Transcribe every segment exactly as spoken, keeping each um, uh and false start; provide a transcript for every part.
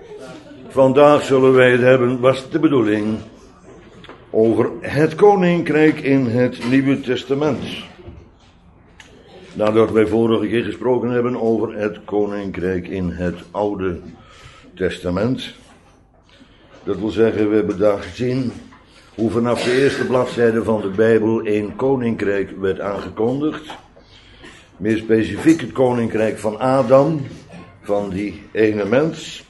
Vandaag zullen wij het hebben, was de bedoeling, over het koninkrijk in het Nieuwe Testament. Nadat wij vorige keer gesproken hebben over het koninkrijk in het Oude Testament. Dat wil zeggen, we hebben daar gezien hoe vanaf de eerste bladzijde van de Bijbel een koninkrijk werd aangekondigd. Meer specifiek het koninkrijk van Adam, van die ene mens.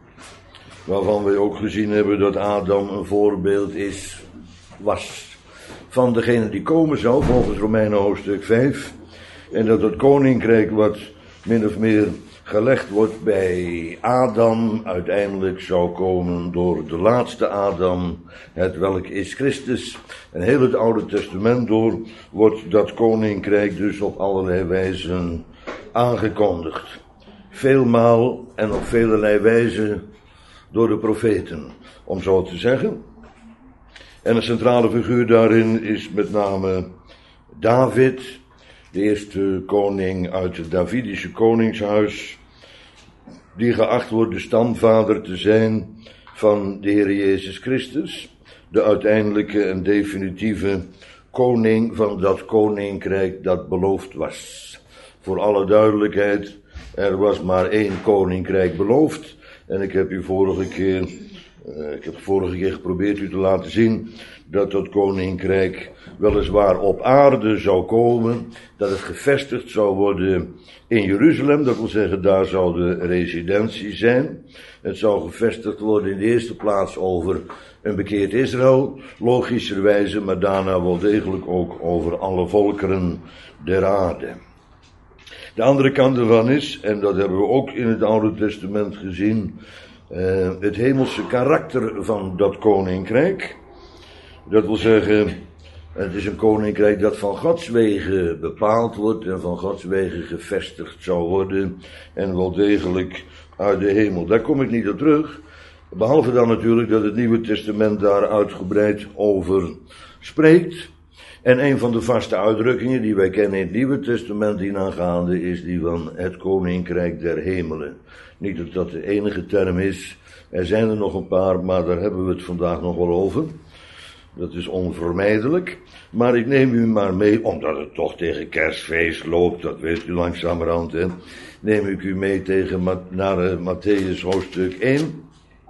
Waarvan we ook gezien hebben dat Adam een voorbeeld is, was, van degene die komen zou, volgens Romeinen hoofdstuk vijf. En dat het koninkrijk wat min of meer gelegd wordt bij Adam, uiteindelijk zou komen door de laatste Adam, het welk is Christus. En heel het Oude Testament door wordt dat koninkrijk dus op allerlei wijzen aangekondigd. Veelmaal en op velelei wijzen door de profeten, om zo te zeggen. En een centrale figuur daarin is met name David, de eerste koning uit het Davidische koningshuis, die geacht wordt de stamvader te zijn van de Heer Jezus Christus, de uiteindelijke en definitieve koning van dat koninkrijk dat beloofd was. Voor alle duidelijkheid, er was maar één koninkrijk beloofd. En ik heb u vorige keer, uh, ik heb vorige keer geprobeerd u te laten zien dat dat koninkrijk weliswaar op aarde zou komen, dat het gevestigd zou worden in Jeruzalem, dat wil zeggen daar zou de residentie zijn. Het zou gevestigd worden in de eerste plaats over een bekeerd Israël, logischerwijze, maar daarna wel degelijk ook over alle volkeren der aarde. De andere kant ervan is, en dat hebben we ook in het Oude Testament gezien, uh, het hemelse karakter van dat koninkrijk. Dat wil zeggen, het is een koninkrijk dat van Gods wegen bepaald wordt en van Gods wegen gevestigd zou worden en wel degelijk uit de hemel. Daar kom ik niet op terug, behalve dan natuurlijk dat het Nieuwe Testament daar uitgebreid over spreekt. En een van de vaste uitdrukkingen die wij kennen in het Nieuwe Testament dienaangaande is die van het koninkrijk der hemelen. Niet dat dat de enige term is, er zijn er nog een paar, maar daar hebben we het vandaag nog wel over. Dat is onvermijdelijk, maar ik neem u maar mee, omdat het toch tegen kerstfeest loopt, dat weet u langzamerhand, hè, neem ik u mee tegen, naar uh, Mattheüs hoofdstuk één.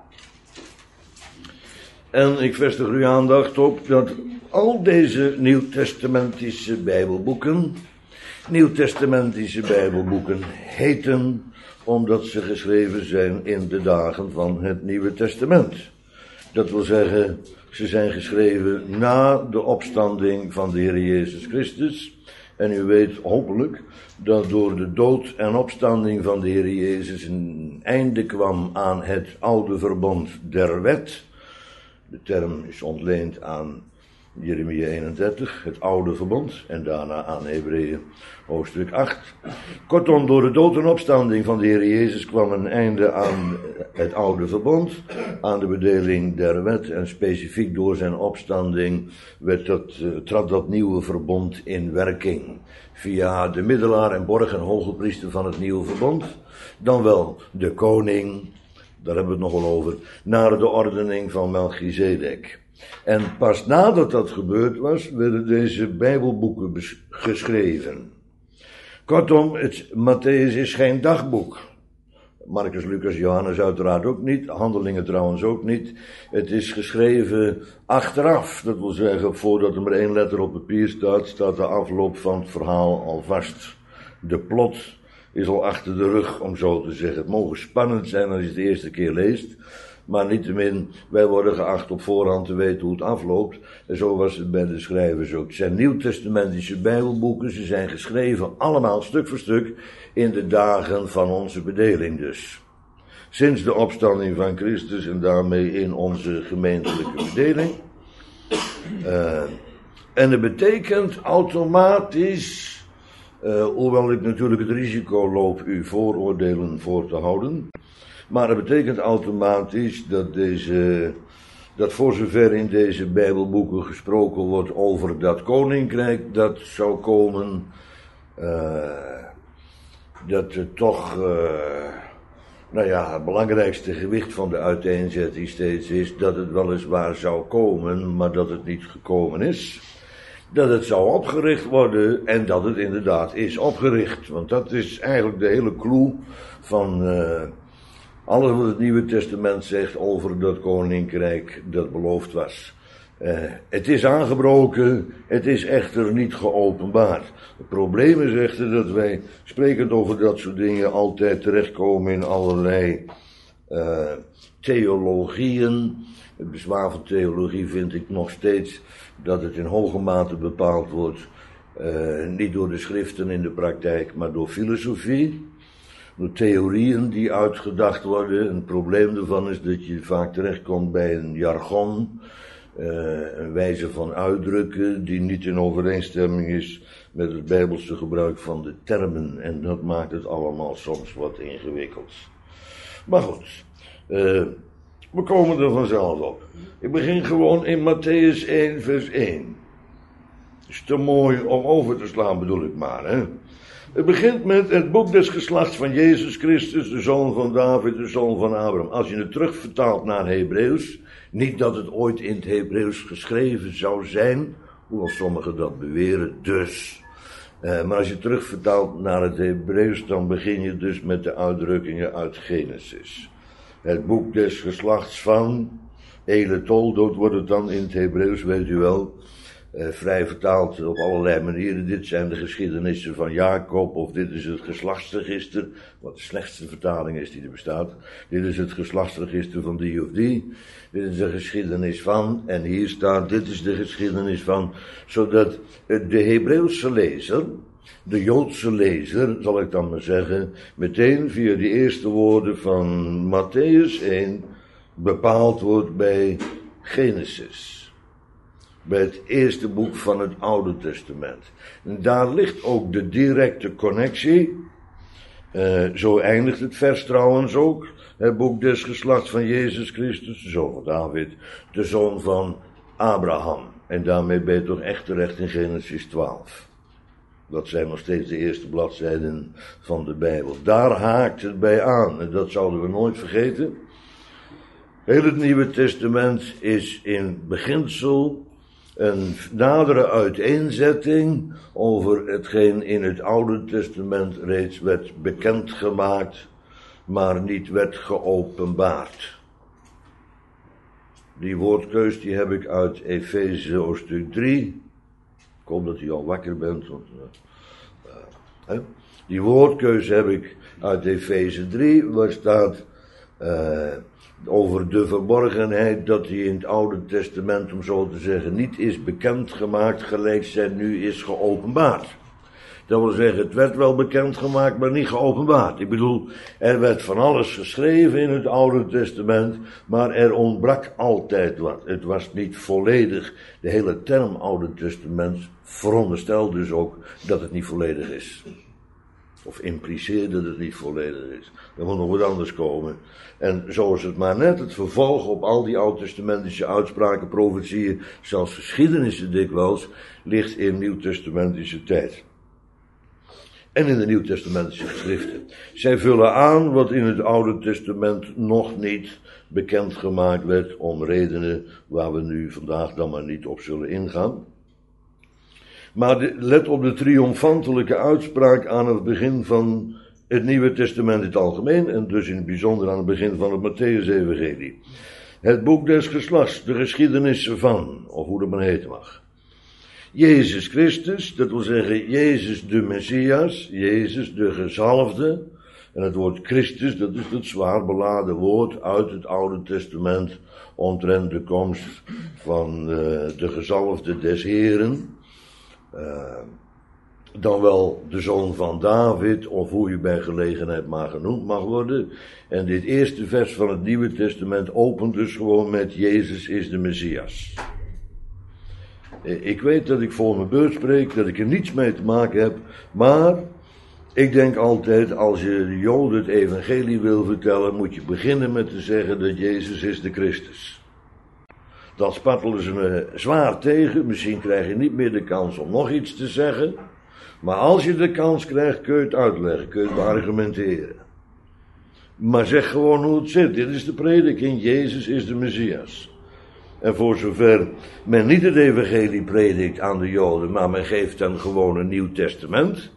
En ik vestig uw aandacht op dat al deze nieuwtestamentische bijbelboeken, nieuwtestamentische bijbelboeken heten omdat ze geschreven zijn in de dagen van het Nieuwe Testament. Dat wil zeggen, ze zijn geschreven na de opstanding van de Heer Jezus Christus. En u weet hopelijk dat door de dood en opstanding van de Heer Jezus een einde kwam aan het oude verbond der wet. De term is ontleend aan Jeremia eenendertig, het oude verbond, en daarna aan Hebreeën hoofdstuk acht. Kortom, door de dood en opstanding van de Heer Jezus kwam een einde aan het oude verbond, aan de bedeling der wet, en specifiek door zijn opstanding werd dat, uh, trad dat nieuwe verbond in werking. Via de middelaar en borg en hoge priester van het nieuwe verbond, dan wel de koning, daar hebben we het nog wel over, naar de ordening van Melchizedek. En pas nadat dat gebeurd was, werden deze bijbelboeken bes- geschreven. Kortom, het Matthäus is geen dagboek. Marcus, Lucas, Johannes uiteraard ook niet, Handelingen trouwens ook niet. Het is geschreven achteraf, dat wil zeggen, voordat er maar één letter op papier staat, staat de afloop van het verhaal al vast. De plot is al achter de rug, om zo te zeggen. Het mogen spannend zijn als je het de eerste keer leest, maar niettemin, wij worden geacht op voorhand te weten hoe het afloopt. En zo was het bij de schrijvers ook. Het zijn nieuwtestamentische bijbelboeken, ze zijn geschreven allemaal stuk voor stuk in de dagen van onze bedeling dus. Sinds de opstanding van Christus en daarmee in onze gemeentelijke bedeling. Uh, en dat betekent automatisch, uh, hoewel ik natuurlijk het risico loop u vooroordelen voor te houden, maar dat betekent automatisch dat deze, dat voor zover in deze bijbelboeken gesproken wordt over dat koninkrijk dat zou komen, uh, dat het toch uh, Nou ja, het belangrijkste gewicht van de uiteenzetting steeds is dat het weliswaar zou komen, maar dat het niet gekomen is. Dat het zou opgericht worden en dat het inderdaad is opgericht. Want dat is eigenlijk de hele clue van uh, alles wat het Nieuwe Testament zegt over dat koninkrijk dat beloofd was. Uh, het is aangebroken, het is echter niet geopenbaard. Het probleem is echter dat wij, sprekend over dat soort dingen, altijd terechtkomen in allerlei uh, theologieën. Het bezwaar van theologie vind ik nog steeds dat het in hoge mate bepaald wordt, uh, niet door de schriften in de praktijk, maar door filosofie. Door theorieën die uitgedacht worden. En het probleem daarvan is dat je vaak terechtkomt bij een jargon, uh, een wijze van uitdrukken die niet in overeenstemming is met het Bijbelse gebruik van de termen. En dat maakt het allemaal soms wat ingewikkeld. Maar goed, uh, we komen er vanzelf op. Ik begin gewoon in Matthäus één vers één. Is te mooi om over te slaan, bedoel ik maar, hè. Het begint met het boek des geslachts van Jezus Christus, de zoon van David, de zoon van Abraham. Als je het terugvertaalt naar Hebreeuws, niet dat het ooit in het Hebreeuws geschreven zou zijn, hoewel sommigen dat beweren, dus. Uh, maar als je terugvertaalt naar het Hebreeuws, dan begin je dus met de uitdrukkingen uit Genesis. Het boek des geslachts van Ele Toldot wordt het dan in het Hebreeuws, weet u wel. Uh, vrij vertaald op allerlei manieren. Dit zijn de geschiedenissen van Jacob, of dit is het geslachtsregister, wat de slechtste vertaling is die er bestaat. Dit is het geslachtsregister van die of die. Dit is de geschiedenis van, en hier staat, dit is de geschiedenis van, zodat de Hebreeuwse lezer, de Joodse lezer, zal ik dan maar zeggen, meteen via die eerste woorden van Matthäus één bepaald wordt bij Genesis. Bij het eerste boek van het Oude Testament. En daar ligt ook de directe connectie. Uh, zo eindigt het vers trouwens ook. Het boek des geslachts van Jezus Christus, de zoon van David, de zoon van Abraham. En daarmee ben je toch echt terecht in Genesis twaalf. Dat zijn nog steeds de eerste bladzijden van de Bijbel. Daar haakt het bij aan. En dat zouden we nooit vergeten. Heel het Nieuwe Testament is in beginsel een nadere uiteenzetting over hetgeen in het Oude Testament reeds werd bekendgemaakt, maar niet werd geopenbaard. Die woordkeus die heb ik uit Efeze hoofdstuk drie. Ik hoop dat u al wakker bent. Want, uh, uh, die woordkeus heb ik uit Efeze drie, waar staat Uh, over de verborgenheid dat die in het Oude Testament, om zo te zeggen, niet is bekendgemaakt, gelijk zij nu is geopenbaard. Dat wil zeggen, het werd wel bekendgemaakt, maar niet geopenbaard. Ik bedoel, er werd van alles geschreven in het Oude Testament, maar er ontbrak altijd wat. Het was niet volledig. De hele term Oude Testament veronderstelt dus ook dat het niet volledig is. Of impliceert dat het niet volledig is. Er moet nog wat anders komen. En zo is het maar net het vervolg op al die oud-testamentische uitspraken, profetieën, zelfs geschiedenissen dikwijls, ligt in nieuwtestamentische tijd. En in de nieuwtestamentische geschriften. Zij vullen aan wat in het Oude Testament nog niet bekendgemaakt werd, om redenen waar we nu vandaag dan maar niet op zullen ingaan. Maar de, let op de triomfantelijke uitspraak aan het begin van het Nieuwe Testament in het algemeen, en dus in het bijzonder aan het begin van het Matthäus-evangelie. Het boek des geslachts, de geschiedenis van, of hoe dat maar heten mag. Jezus Christus, dat wil zeggen Jezus de Messias, Jezus de gezalfde. En het woord Christus, dat is het zwaar beladen woord uit het Oude Testament omtrent de komst van uh, de gezalfde des Heren. Uh, dan wel de zoon van David, of hoe je bij gelegenheid maar genoemd mag worden. En dit eerste vers van het Nieuwe Testament opent dus gewoon met Jezus is de Messias. Ik weet dat ik voor mijn beurt spreek, dat ik er niets mee te maken heb, maar ik denk altijd, als je de Joden het evangelie wil vertellen, moet je beginnen met te zeggen dat Jezus is de Christus. Dan spartelen ze me zwaar tegen, misschien krijg je niet meer de kans om nog iets te zeggen, maar als je de kans krijgt, kun je het uitleggen, kun je het beargumenteren. Maar zeg gewoon hoe het zit. Dit is de prediking. Jezus is de Messias. En voor zover men niet het evangelie predikt aan de Joden, maar men geeft hen gewoon een Nieuw Testament.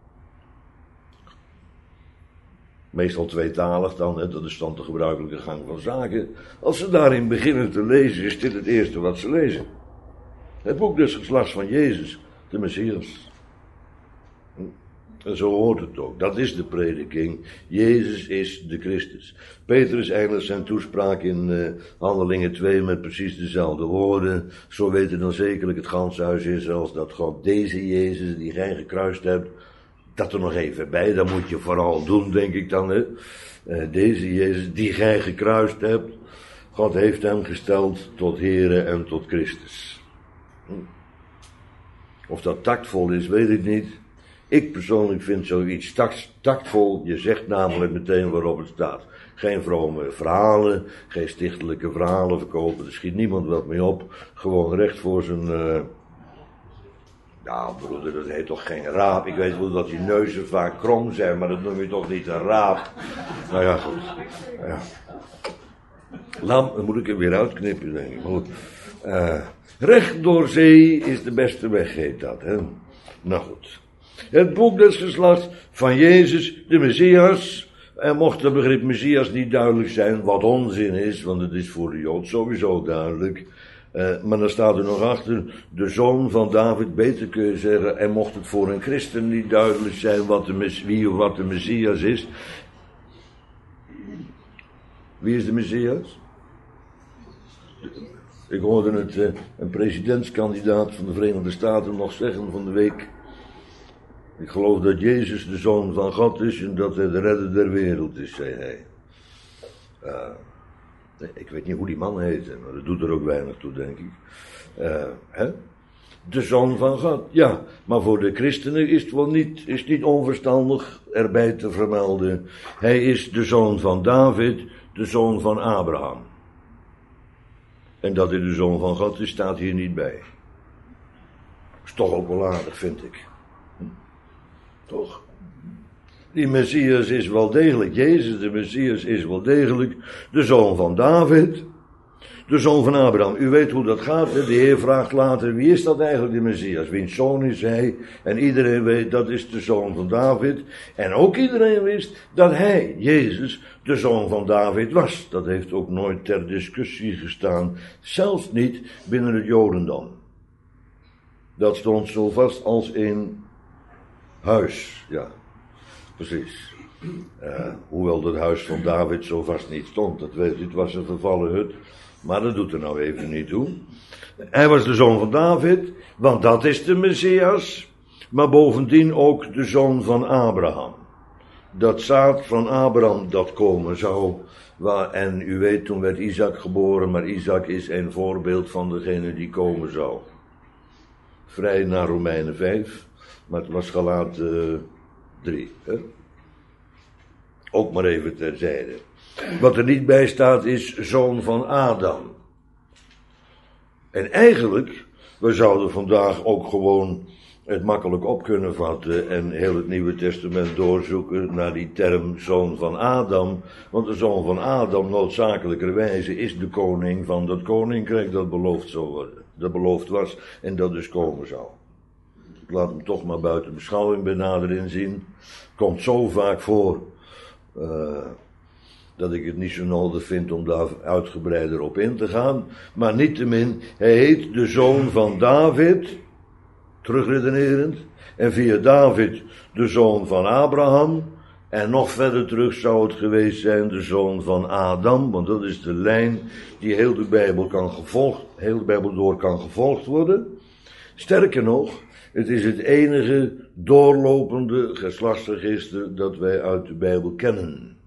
Meestal tweetalig dan, hè, dat is dan de gebruikelijke gang van zaken. Als ze daarin beginnen te lezen, is dit het eerste wat ze lezen. Het boek des geslachts van Jezus, de Messias. En zo hoort het ook. Dat is de prediking. Jezus is de Christus. Petrus eindigt zijn toespraak in uh, Handelingen twee met precies dezelfde woorden. Zo weten dan zekerlijk het ganse huis Israëls dat God deze Jezus die gij gekruist hebt, dat er nog even bij, dat moet je vooral doen, denk ik dan. Hè? Uh, deze Jezus die gij gekruist hebt, God heeft hem gesteld tot Here en tot Christus. Hm. Of dat tactvol is, weet ik niet. Ik persoonlijk vind zoiets tact, tactvol. Je zegt namelijk meteen waarop het staat. Geen vrome verhalen, geen stichtelijke verhalen verkopen. Er schiet niemand wat mee op. Gewoon recht voor zijn... Uh... Nou broeder, dat heet toch geen raap. Ik weet wel dat die neuzen vaak krom zijn, maar dat noem je toch niet een raap. Nou ja, goed. Ja. Lam, dan moet ik hem weer uitknippen, denk ik. Goed. Uh, recht door zee is de beste weg, heet dat. Hè? Nou goed. Het boek des geslachts van Jezus, de Messias. En mocht het begrip Messias niet duidelijk zijn, wat onzin is, want het is voor de Jood sowieso duidelijk. Uh, maar dan staat er nog achter, de zoon van David, beter kun je zeggen, en mocht het voor een christen niet duidelijk zijn wat de, wie of wat de Messias is. Wie is de Messias? Ik hoorde het, uh, een presidentskandidaat van de Verenigde Staten nog zeggen van de week. Ik geloof dat Jezus de Zoon van God is en dat hij de redder der wereld is, zei hij. Uh, ik weet niet hoe die man heet, maar dat doet er ook weinig toe, denk ik. Uh, hè? De Zoon van God, ja, maar voor de christenen is het wel niet, is het niet onverstandig erbij te vermelden. Hij is de Zoon van David, de Zoon van Abraham. En dat hij de Zoon van God is, staat hier niet bij. Is toch ook wel aardig, vind ik. Toch? Die Messias is wel degelijk, Jezus de Messias is wel degelijk de zoon van David, de zoon van Abraham. U weet hoe dat gaat, hè? De Heer vraagt later, wie is dat eigenlijk de Messias? Wiens zoon is hij? En iedereen weet, dat is de zoon van David. En ook iedereen wist dat hij, Jezus, de zoon van David was. Dat heeft ook nooit ter discussie gestaan, zelfs niet binnen het Jodendom. Dat stond zo vast als in huis, ja, precies. Uh, hoewel het huis van David zo vast niet stond, dat weet u, het was een vervallen hut, maar dat doet er nou even niet toe. Hij was de zoon van David, want dat is de Messias, maar bovendien ook de zoon van Abraham. Dat zaad van Abraham dat komen zou, waar, en u weet, toen werd Isaac geboren, maar Isaac is een voorbeeld van degene die komen zou. Vrij naar Romeinen vijf. Maar het was Galaten drie. Hè? Ook maar even terzijde. Wat er niet bij staat is zoon van Adam. En eigenlijk, we zouden vandaag ook gewoon het makkelijk op kunnen vatten en heel het Nieuwe Testament doorzoeken naar die term zoon van Adam. Want de zoon van Adam noodzakelijkerwijze is de koning van dat koninkrijk dat beloofd zou worden. Dat beloofd was en dat dus komen zou. Ik laat hem toch maar buiten beschouwing benaderen zien. Komt zo vaak voor uh, dat ik het niet zo nodig vind om daar uitgebreider op in te gaan. Maar niettemin, hij heet de zoon van David, terugredenerend. En via David de zoon van Abraham. En nog verder terug zou het geweest zijn de zoon van Adam. Want dat is de lijn die heel de Bijbel, kan gevolgd, heel de Bijbel door kan gevolgd worden. Sterker nog, het is het enige doorlopende geslachtsregister dat wij uit de Bijbel kennen.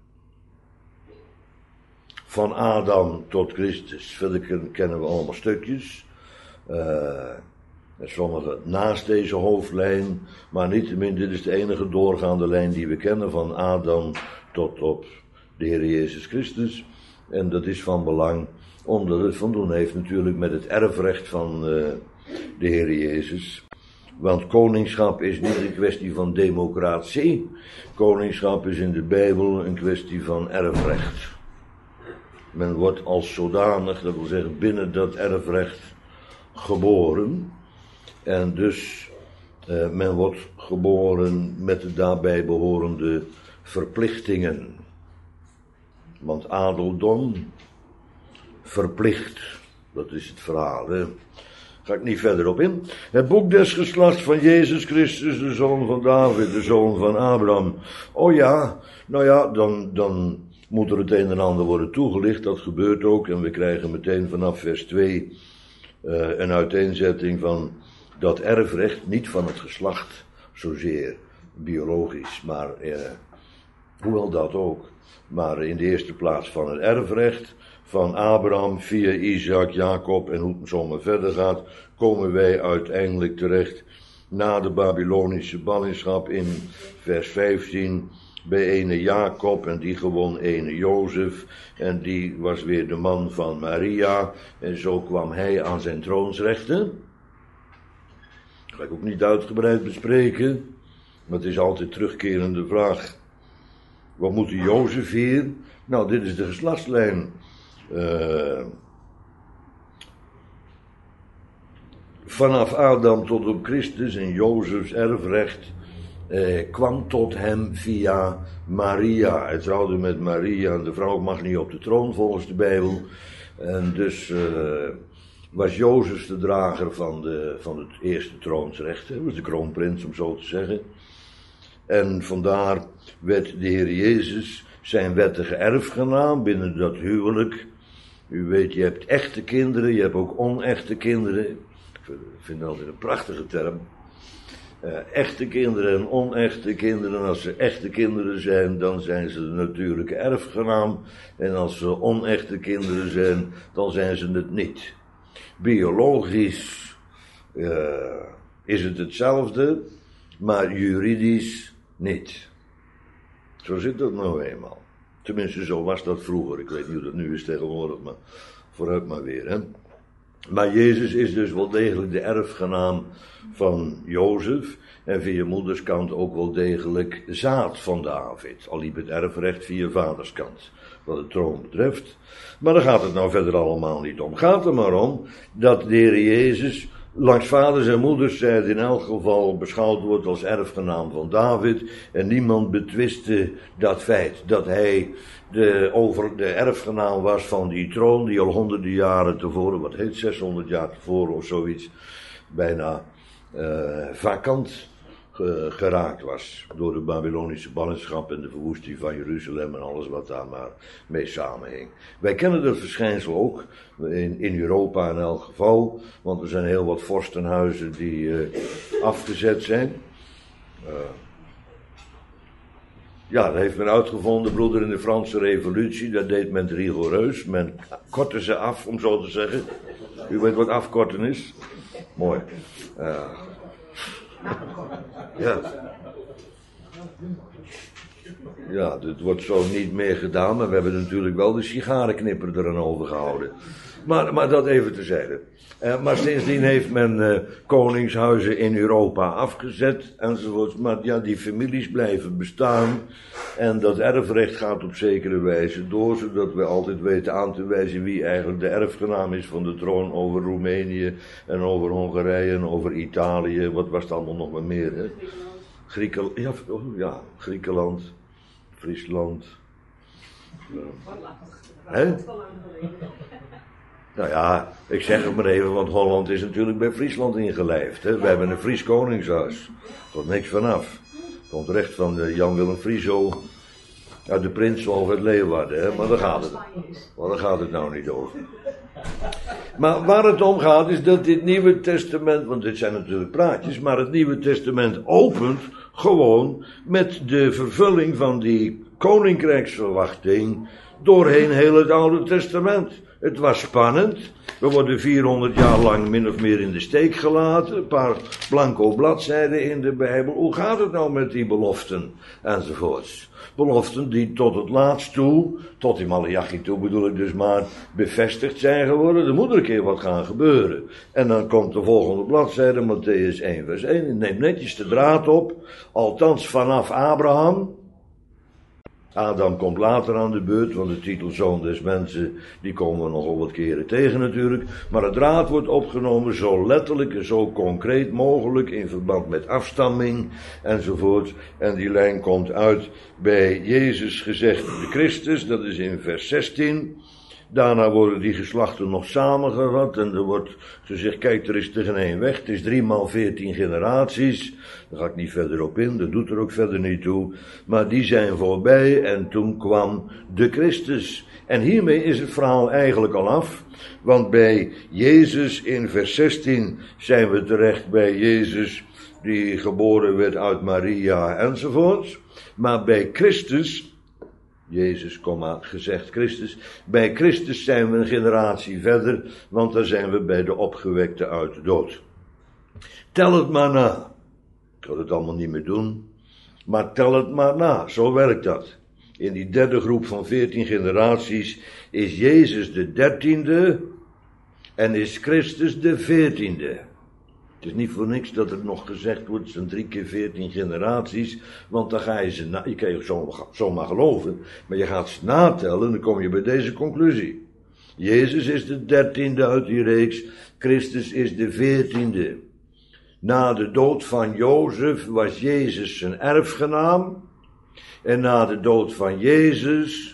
Van Adam tot Christus. Verder kennen we allemaal stukjes. Uh, sommige naast deze hoofdlijn. Maar niettemin, dit is de enige doorgaande lijn die we kennen. Van Adam tot op de Heer Jezus Christus. En dat is van belang, omdat het van doen heeft natuurlijk met het erfrecht van uh, de Heer Jezus. Want koningschap is niet een kwestie van democratie. Koningschap is in de Bijbel een kwestie van erfrecht. Men wordt als zodanig, dat wil zeggen binnen dat erfrecht, geboren. En dus, eh, men wordt geboren met de daarbij behorende verplichtingen. Want adeldom verplicht, dat is het verhaal, hè. Ga ik niet verder op in. Het boek des geslachts van Jezus Christus, de zoon van David, de zoon van Abraham. Oh ja, nou ja, dan, dan moet er het een en ander worden toegelicht. Dat gebeurt ook. En we krijgen meteen vanaf vers twee uh, een uiteenzetting van dat erfrecht, niet van het geslacht zozeer biologisch, maar uh, hoewel dat ook. Maar in de eerste plaats van het erfrecht van Abraham via Isaac, Jacob en hoe het zo maar verder gaat, komen wij uiteindelijk terecht na de Babylonische ballingschap in vers vijftien bij ene Jacob en die gewoon ene Jozef en die was weer de man van Maria en zo kwam hij aan zijn troonsrechten. Dat ga ik ook niet uitgebreid bespreken, maar het is altijd terugkerende vraag. Wat moet die Jozef hier? Nou, dit is de geslachtslijn. Uh, vanaf Adam tot op Christus en Jozefs erfrecht uh, kwam tot hem via Maria. Hij trouwde met Maria en de vrouw mag niet op de troon volgens de Bijbel. En dus uh, was Jozef de drager van, de, van het eerste troonsrecht. Hij was de kroonprins om zo te zeggen. En vandaar werd de Heer Jezus zijn wettige erfgenaam binnen dat huwelijk. U weet, je hebt echte kinderen, je hebt ook onechte kinderen. Ik vind dat altijd een prachtige term. Uh, echte kinderen en onechte kinderen. Als ze echte kinderen zijn, dan zijn ze de natuurlijke erfgenaam. En als ze onechte kinderen zijn, dan zijn ze het niet. Biologisch uh, is het hetzelfde, maar juridisch niet. Zo zit dat nou eenmaal. Tenminste, zo was dat vroeger. Ik weet niet hoe dat nu is tegenwoordig, maar vooruit maar weer, hè. Maar Jezus is dus wel degelijk de erfgenaam van Jozef. En via moederskant ook wel degelijk zaad van David. Al liep het erfrecht via vaderskant, wat de troon betreft. Maar daar gaat het nou verder allemaal niet om. Gaat er maar om dat de Heer Jezus langs vaders en moeders zijde in elk geval beschouwd wordt als erfgenaam van David. En niemand betwistte dat feit dat hij de, over de erfgenaam was van die troon die al honderden jaren tevoren, wat heet zeshonderd jaar tevoren of zoiets, bijna uh, vakant ge, geraakt was door de Babylonische ballingschap en de verwoesting van Jeruzalem en alles wat daar maar mee samenhing. Wij kennen dat verschijnsel ook in, in Europa in elk geval, want er zijn heel wat vorstenhuizen die uh, afgezet zijn. Uh, Ja, dat heeft men uitgevonden, broeder, in de Franse Revolutie. Dat deed men rigoureus. Men kortte ze af, om zo te zeggen. U weet wat afkorten is? Mooi. Uh, ja. Ja, dit wordt zo niet meer gedaan, maar we hebben natuurlijk wel de sigarenknipper eraan overgehouden. Maar, maar dat even terzijde. Uh, maar sindsdien heeft men uh, koningshuizen in Europa afgezet enzovoort. Maar ja, die families blijven bestaan. En dat erfrecht gaat op zekere wijze door, zodat we altijd weten aan te wijzen wie eigenlijk de erfgenaam is van de troon over Roemenië en over Hongarije en over Italië. Wat was het allemaal nog maar meer, hè? Griekenland, ja, oh, ja, Griekenland, Friesland. Uh, hè? Nou ja, ik zeg het maar even, want Holland is natuurlijk bij Friesland ingelijfd. Hè? We hebben een Fries koningshuis. Er komt niks vanaf. Het komt recht van uh, Jan Willem Frieso uit de Prinshof uit Leeuwarden. Hè? Maar daar gaat het. Maar daar gaat het nou niet over. Maar waar het om gaat is dat dit Nieuwe Testament, want dit zijn natuurlijk praatjes, maar het Nieuwe Testament opent gewoon met de vervulling van die koninkrijksverwachting doorheen heel het Oude Testament. Het was spannend. We worden vierhonderd jaar lang min of meer in de steek gelaten. Een paar blanco bladzijden in de Bijbel. Hoe gaat het nou met die beloften? Enzovoorts. Beloften die tot het laatst toe, tot in Maleachi toe bedoel ik dus maar, bevestigd zijn geworden. Er moet er een keer wat gaan gebeuren. En dan komt de volgende bladzijde, Mattheüs één vers één. Neem netjes de draad op. Althans vanaf Abraham. Adam komt later aan de beurt, want de titel Zoon des Mensen, die komen we nogal wat keren tegen natuurlijk. Maar het draad wordt opgenomen zo letterlijk en zo concreet mogelijk in verband met afstamming enzovoort. En die lijn komt uit bij Jezus gezegd de Christus, dat is in vers zestien. Daarna worden die geslachten nog samengevat en er wordt gezegd, kijk, er is er geen één weg. Het is drie maal veertien generaties. Daar ga ik niet verder op in, dat doet er ook verder niet toe. Maar die zijn voorbij en toen kwam de Christus. En hiermee is het verhaal eigenlijk al af. Want bij Jezus in vers zestien zijn we terecht bij Jezus die geboren werd uit Maria enzovoort. Maar bij Christus... Jezus, gezegd Christus. Bij Christus zijn we een generatie verder, want daar zijn we bij de opgewekte uit de dood. Tel het maar na. Ik ga het allemaal niet meer doen, maar tel het maar na, zo werkt dat. In die derde groep van veertien generaties is Jezus de dertiende en is Christus de veertiende. Het is niet voor niks dat er nog gezegd wordt, het zijn drie keer veertien generaties, want dan ga je ze, na, je kan je zomaar, zomaar geloven, maar je gaat ze natellen en dan kom je bij deze conclusie. Jezus is de dertiende uit die reeks, Christus is de veertiende. Na de dood van Jozef was Jezus zijn erfgenaam, en na de dood van Jezus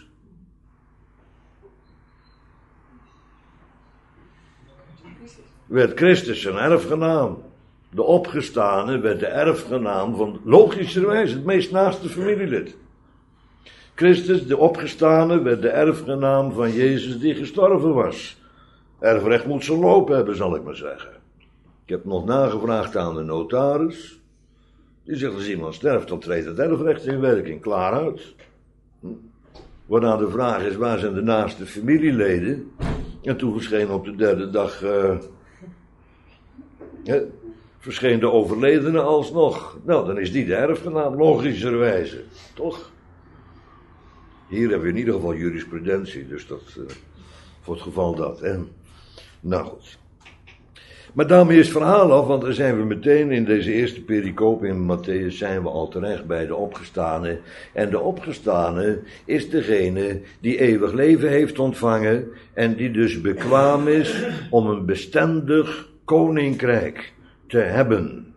werd Christus zijn erfgenaam. De opgestane werd de erfgenaam van, logischerwijs, het meest naaste familielid. Christus, de opgestane, werd de erfgenaam van Jezus die gestorven was. Erfrecht moet zijn loop hebben, zal ik maar zeggen. Ik heb nog nagevraagd aan de notaris. Die zegt, als iemand sterft, dan treedt het erfrecht in werking. Klaar uit. Waarna de vraag is, waar zijn de naaste familieleden? En toen verscheen op de derde dag... Uh, Ja, verscheen de overledene alsnog. Nou, dan is die de erfgenaam, logischerwijze. Toch? Hier hebben we in ieder geval jurisprudentie, dus dat, uh, voor het geval dat, hè. Nou goed. Maar daarmee is het verhaal af, want dan zijn we meteen in deze eerste pericoop in Mattheüs zijn we al terecht bij de opgestane. En de opgestane is degene die eeuwig leven heeft ontvangen en die dus bekwaam is om een bestendig koninkrijk te hebben.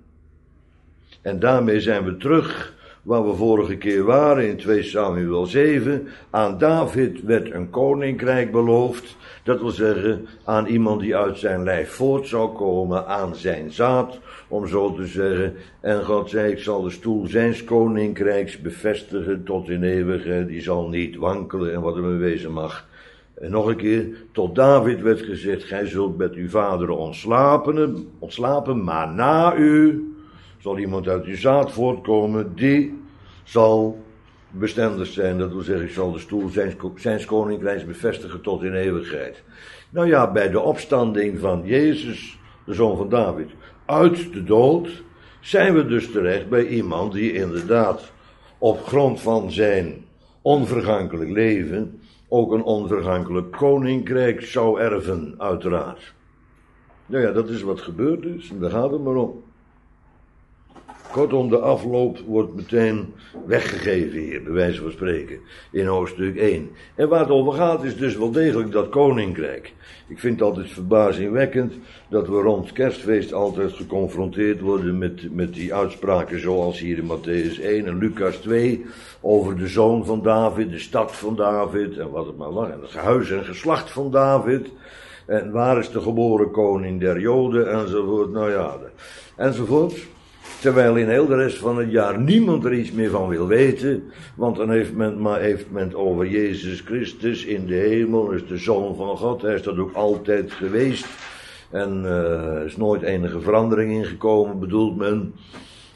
En daarmee zijn we terug waar we vorige keer waren in twee Samuel zeven. Aan David werd een koninkrijk beloofd. Dat wil zeggen aan iemand die uit zijn lijf voort zou komen, aan zijn zaad, om zo te zeggen. En God zei, ik zal de stoel zijns koninkrijks bevestigen tot in eeuwigheid. Die zal niet wankelen en wat er mee wezen mag. En nog een keer, tot David werd gezegd, gij zult met uw vaderen ontslapen, ontslapen, maar na u zal iemand uit uw zaad voortkomen, die zal bestendig zijn. Dat wil zeggen, ik zal de stoel zijns, zijns koninkrijks bevestigen tot in eeuwigheid. Nou ja, bij de opstanding van Jezus, de zoon van David, uit de dood, zijn we dus terecht bij iemand die inderdaad op grond van zijn onvergankelijk leven ook een onvergankelijk koninkrijk zou erven, uiteraard. Nou ja, dat is wat gebeurd is, en daar gaat het maar om. Kortom, de afloop wordt meteen weggegeven hier, bij wijze van spreken, in hoofdstuk één. En waar het over gaat is dus wel degelijk dat koninkrijk. Ik vind het altijd verbazingwekkend dat we rond kerstfeest altijd geconfronteerd worden met, met die uitspraken zoals hier in Mattheüs één en Lucas twee, over de zoon van David, de stad van David en wat het maar was, en het huis en geslacht van David. En waar is de geboren koning der Joden, enzovoort, nou ja, enzovoort. Terwijl in heel de rest van het jaar niemand er iets meer van wil weten. Want dan heeft men maar heeft men over Jezus Christus in de hemel. Is de Zoon van God. Hij is dat ook altijd geweest. En uh, er is nooit enige verandering ingekomen, bedoelt men.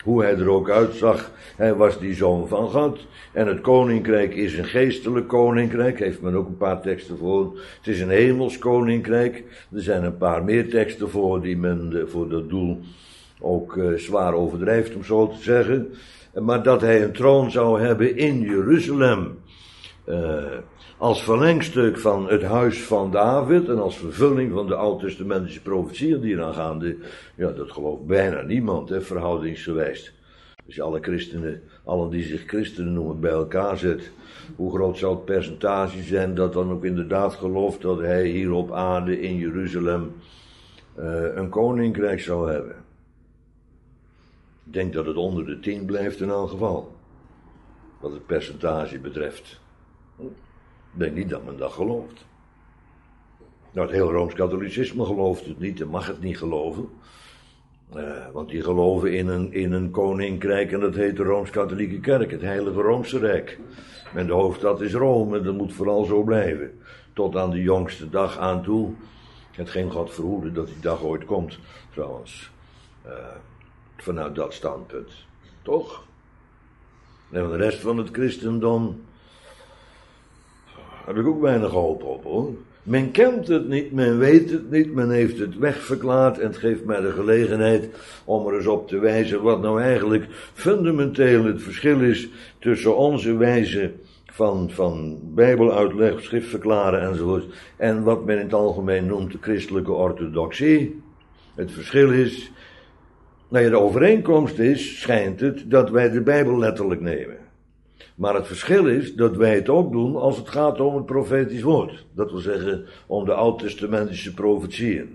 Hoe hij er ook uitzag, hij was die zoon van God. En het koninkrijk is een geestelijk koninkrijk, heeft men ook een paar teksten voor. Het is een hemels koninkrijk. Er zijn een paar meer teksten voor die men voor dat doel ook uh, zwaar overdrijft, om zo te zeggen. Maar dat hij een troon zou hebben in Jeruzalem. Uh, als verlengstuk van het huis van David en als vervulling van de oud-testamentische profetieën die eraan gaande, ja, dat gelooft bijna niemand, hè, verhoudingsgewijs. Als je alle christenen, allen die zich christenen noemen, bij elkaar zet, hoe groot zou het percentage zijn dat dan ook inderdaad gelooft dat hij hier op aarde in Jeruzalem uh, een koninkrijk zou hebben? Ik denk dat het onder de tien blijft in elk geval, wat het percentage betreft. Ik denk niet dat men dat gelooft. Nou, het heel Rooms-Katholicisme gelooft het niet en mag het niet geloven. Uh, want die geloven in een, in een koninkrijk en dat heet de Rooms-Katholieke Kerk, het Heilige Roomse Rijk. En de hoofdstad is Rome en dat moet vooral zo blijven. Tot aan de jongste dag aan toe. Hetgeen God verhoede dat die dag ooit komt, trouwens. Uh, vanuit dat standpunt. Toch? En de rest van het christendom heb ik ook weinig hoop op, hoor. Men kent het niet, men weet het niet, men heeft het wegverklaard en het geeft mij de gelegenheid om er eens op te wijzen wat nou eigenlijk fundamenteel het verschil is tussen onze wijze van, van bijbeluitleg, schrift verklaren enzovoort en wat men in het algemeen noemt de christelijke orthodoxie. Het verschil is, nou ja, de overeenkomst is, schijnt het, dat wij de Bijbel letterlijk nemen. Maar het verschil is dat wij het ook doen als het gaat om het profetisch woord. Dat wil zeggen, om de oud-testamentische profetieën.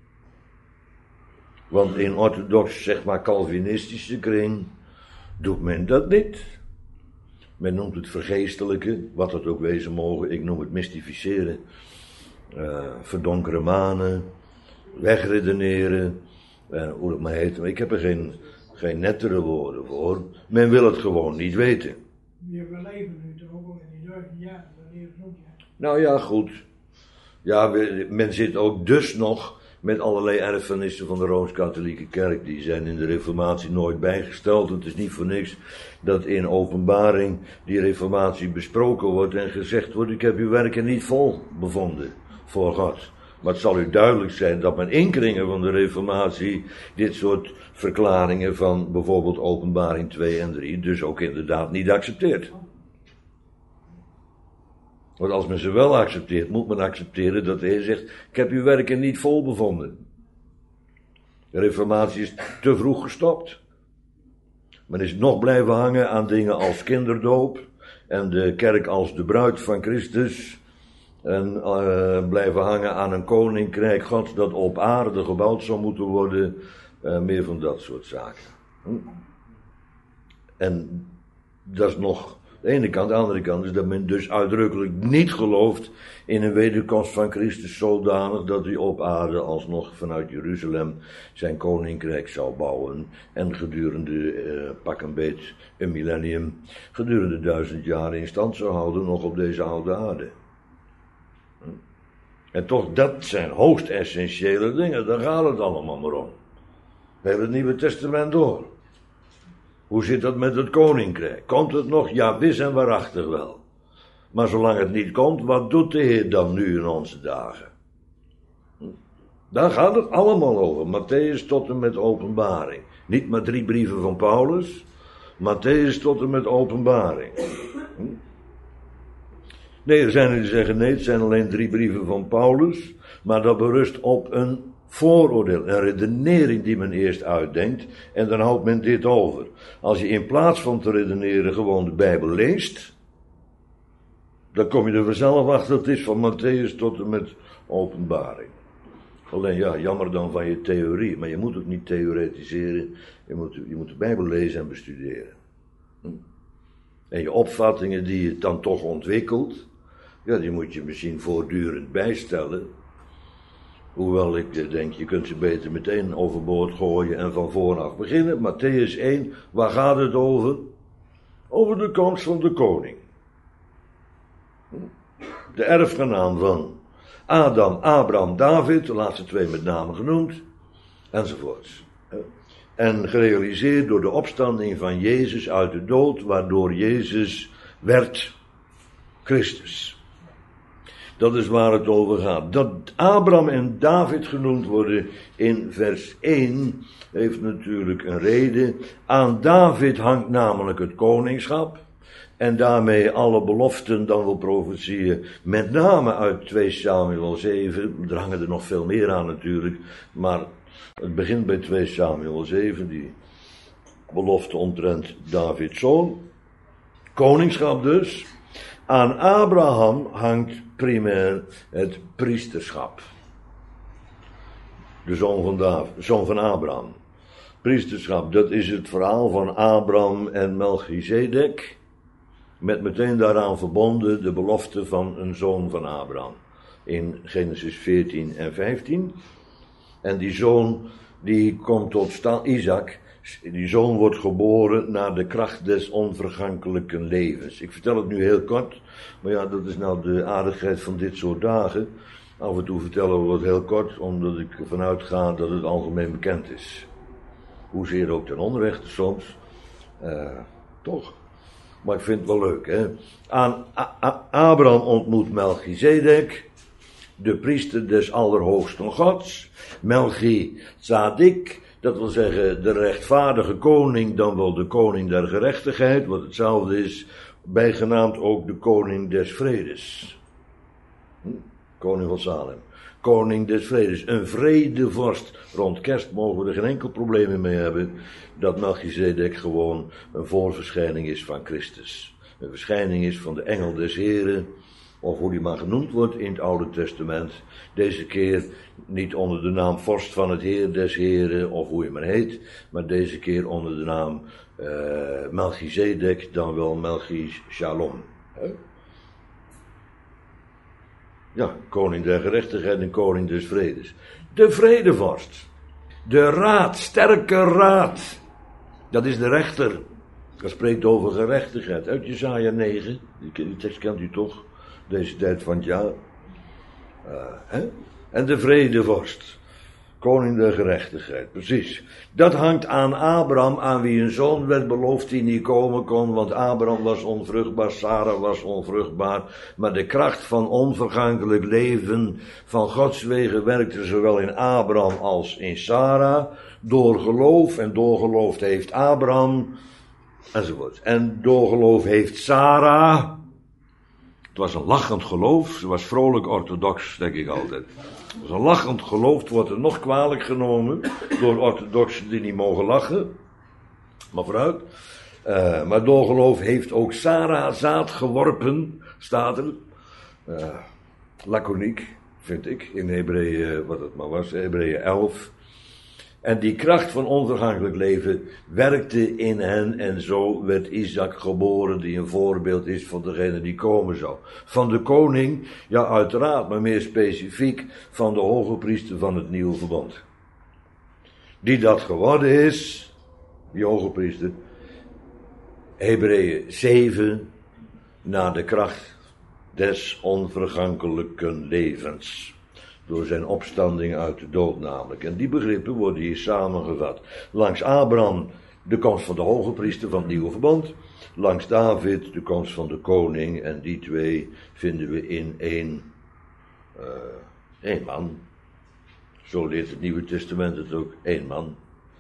Want in orthodox, zeg maar Calvinistische kring, doet men dat niet. Men noemt het vergeestelijken, wat het ook wezen mogen. Ik noem het mystificeren, uh, verdonkere manen, wegredeneren, uh, hoe het maar heet. Maar ik heb er geen, geen nettere woorden voor. Men wil het gewoon niet weten. Je beleven nu toch ook al in die duizend jaar, dat leven ook, ja. Nou ja, goed. Ja, we, men zit ook dus nog met allerlei erfenissen van de Rooms-Katholieke Kerk. Die zijn in de Reformatie nooit bijgesteld. Het is niet voor niks dat in Openbaring die Reformatie besproken wordt en gezegd wordt: ik heb uw werken niet vol bevonden voor God. Maar het zal u duidelijk zijn dat men inkringen van de Reformatie dit soort verklaringen van bijvoorbeeld Openbaring twee en drie dus ook inderdaad niet accepteert. Want als men ze wel accepteert, moet men accepteren dat de Heer zegt: ik heb uw werken niet vol bevonden. De Reformatie is te vroeg gestopt. Men is nog blijven hangen aan dingen als kinderdoop en de kerk als de bruid van Christus. En uh, blijven hangen aan een koninkrijk Gods dat op aarde gebouwd zou moeten worden. Uh, meer van dat soort zaken. Hm? En dat is nog de ene kant. De andere kant is dat men dus uitdrukkelijk niet gelooft in een wederkomst van Christus zodanig dat hij op aarde alsnog vanuit Jeruzalem zijn koninkrijk zou bouwen. En gedurende, uh, pak een beet, een millennium, gedurende duizend jaar in stand zou houden nog op deze oude aarde. En toch, dat zijn hoogst essentiële dingen, daar gaat het allemaal maar om. We hebben het Nieuwe Testament door. Hoe zit dat met het koninkrijk? Komt het nog? Ja, wis en waarachtig wel. Maar zolang het niet komt, wat doet de Heer dan nu in onze dagen? Daar gaat het allemaal over, Mattheüs tot en met Openbaring. Niet maar drie brieven van Paulus, Mattheüs tot en met Openbaring. Nee, er zijn er die zeggen, nee, het zijn alleen drie brieven van Paulus, maar dat berust op een vooroordeel, een redenering die men eerst uitdenkt, en dan houdt men dit over. Als je in plaats van te redeneren gewoon de Bijbel leest, dan kom je er vanzelf achter, het is van Mattheüs tot en met Openbaring. Alleen ja, jammer dan van je theorie, maar je moet ook niet theoretiseren, je moet, je moet de Bijbel lezen en bestuderen. Hm? En je opvattingen die je dan toch ontwikkelt, ja, die moet je misschien voortdurend bijstellen. Hoewel ik denk, je kunt ze beter meteen overboord gooien en van vooraf beginnen. Mattheüs één, waar gaat het over? Over de komst van de koning. De erfgenaam van Adam, Abraham, David, de laatste twee met name genoemd, enzovoorts. En gerealiseerd door de opstanding van Jezus uit de dood, waardoor Jezus werd Christus. Dat is waar het over gaat. Dat Abraham en David genoemd worden in vers één heeft natuurlijk een reden. Aan David hangt namelijk het koningschap. En daarmee alle beloften, dan wel profetieën, met name uit twee Samuel zeven. Er hangen er nog veel meer aan natuurlijk. Maar het begint bij twee Samuel zeven, die belofte omtrent Davids zoon. Koningschap dus. Aan Abraham hangt primair het priesterschap. De zoon van, David, zoon van Abraham. Priesterschap, dat is het verhaal van Abraham en Melchizedek. Met meteen daaraan verbonden de belofte van een zoon van Abraham. In Genesis veertien en vijftien. En die zoon, die komt tot stand, Isaac. Die zoon wordt geboren naar de kracht des onvergankelijke levens. Ik vertel het nu heel kort, maar ja, dat is nou de aardigheid van dit soort dagen. Af en toe vertellen we het heel kort, omdat ik ervan uitga dat het algemeen bekend is. Hoezeer ook ten onrechte soms. Uh, toch. Maar ik vind het wel leuk, hè. Aan A- A- Abraham ontmoet Melchizedek, de priester des Allerhoogsten Gods. Melchizadik, dat wil zeggen de rechtvaardige koning, dan wel de koning der gerechtigheid, wat hetzelfde is, bijgenaamd ook de koning des vredes. Hm? Koning van Salem. Koning des vredes. Een vredevorst. Rond kerst mogen we er geen enkel probleem mee hebben dat Melchizedek gewoon een voorverschijning is van Christus. Een verschijning is van de engel des Heren, of hoe die maar genoemd wordt in het Oude Testament. Deze keer niet onder de naam vorst van het Heer des Heren, of hoe je maar heet, maar deze keer onder de naam uh, Melchizedek, dan wel Melchishalom. He? Ja, koning der gerechtigheid en koning des vredes. De vredevorst. De raad, sterke raad. Dat is de rechter. Dat spreekt over gerechtigheid. Uit Jesaja negen, die tekst kent u toch, deze tijd van het jaar. Uh, hè? En de vredevorst. Koning der gerechtigheid, precies. Dat hangt aan Abraham, aan wie een zoon werd beloofd die niet komen kon, want Abraham was onvruchtbaar, Sarah was onvruchtbaar, maar de kracht van onvergankelijk leven van Gods wegen werkte zowel in Abraham als in Sarah, door geloof, en door geloof heeft Abraham, enzovoort. En door geloof heeft Sarah, het was een lachend geloof, ze was vrolijk orthodox, denk ik altijd. Het was een lachend geloof, wordt er nog kwalijk genomen door orthodoxen die niet mogen lachen. Maar vooruit. Uh, maar door geloof heeft ook Sarah zaad geworpen, staat er. Uh, laconiek, vind ik, in Hebreeën, wat het maar was, Hebreeën elf. En die kracht van onvergankelijk leven werkte in hen en zo werd Isaac geboren, die een voorbeeld is van degene die komen zou. Van de koning, ja uiteraard, maar meer specifiek van de hoge priester van het nieuwe verbond. Die dat geworden is, die hoge priester, Hebreeën zeven, naar de kracht des onvergankelijke levens. Door zijn opstanding uit de dood namelijk. En die begrippen worden hier samengevat. Langs Abraham de komst van de hoge priester van het nieuwe verbond. Langs David de komst van de koning. En die twee vinden we in één, uh, één man. Zo leert het Nieuwe Testament het ook. Één man.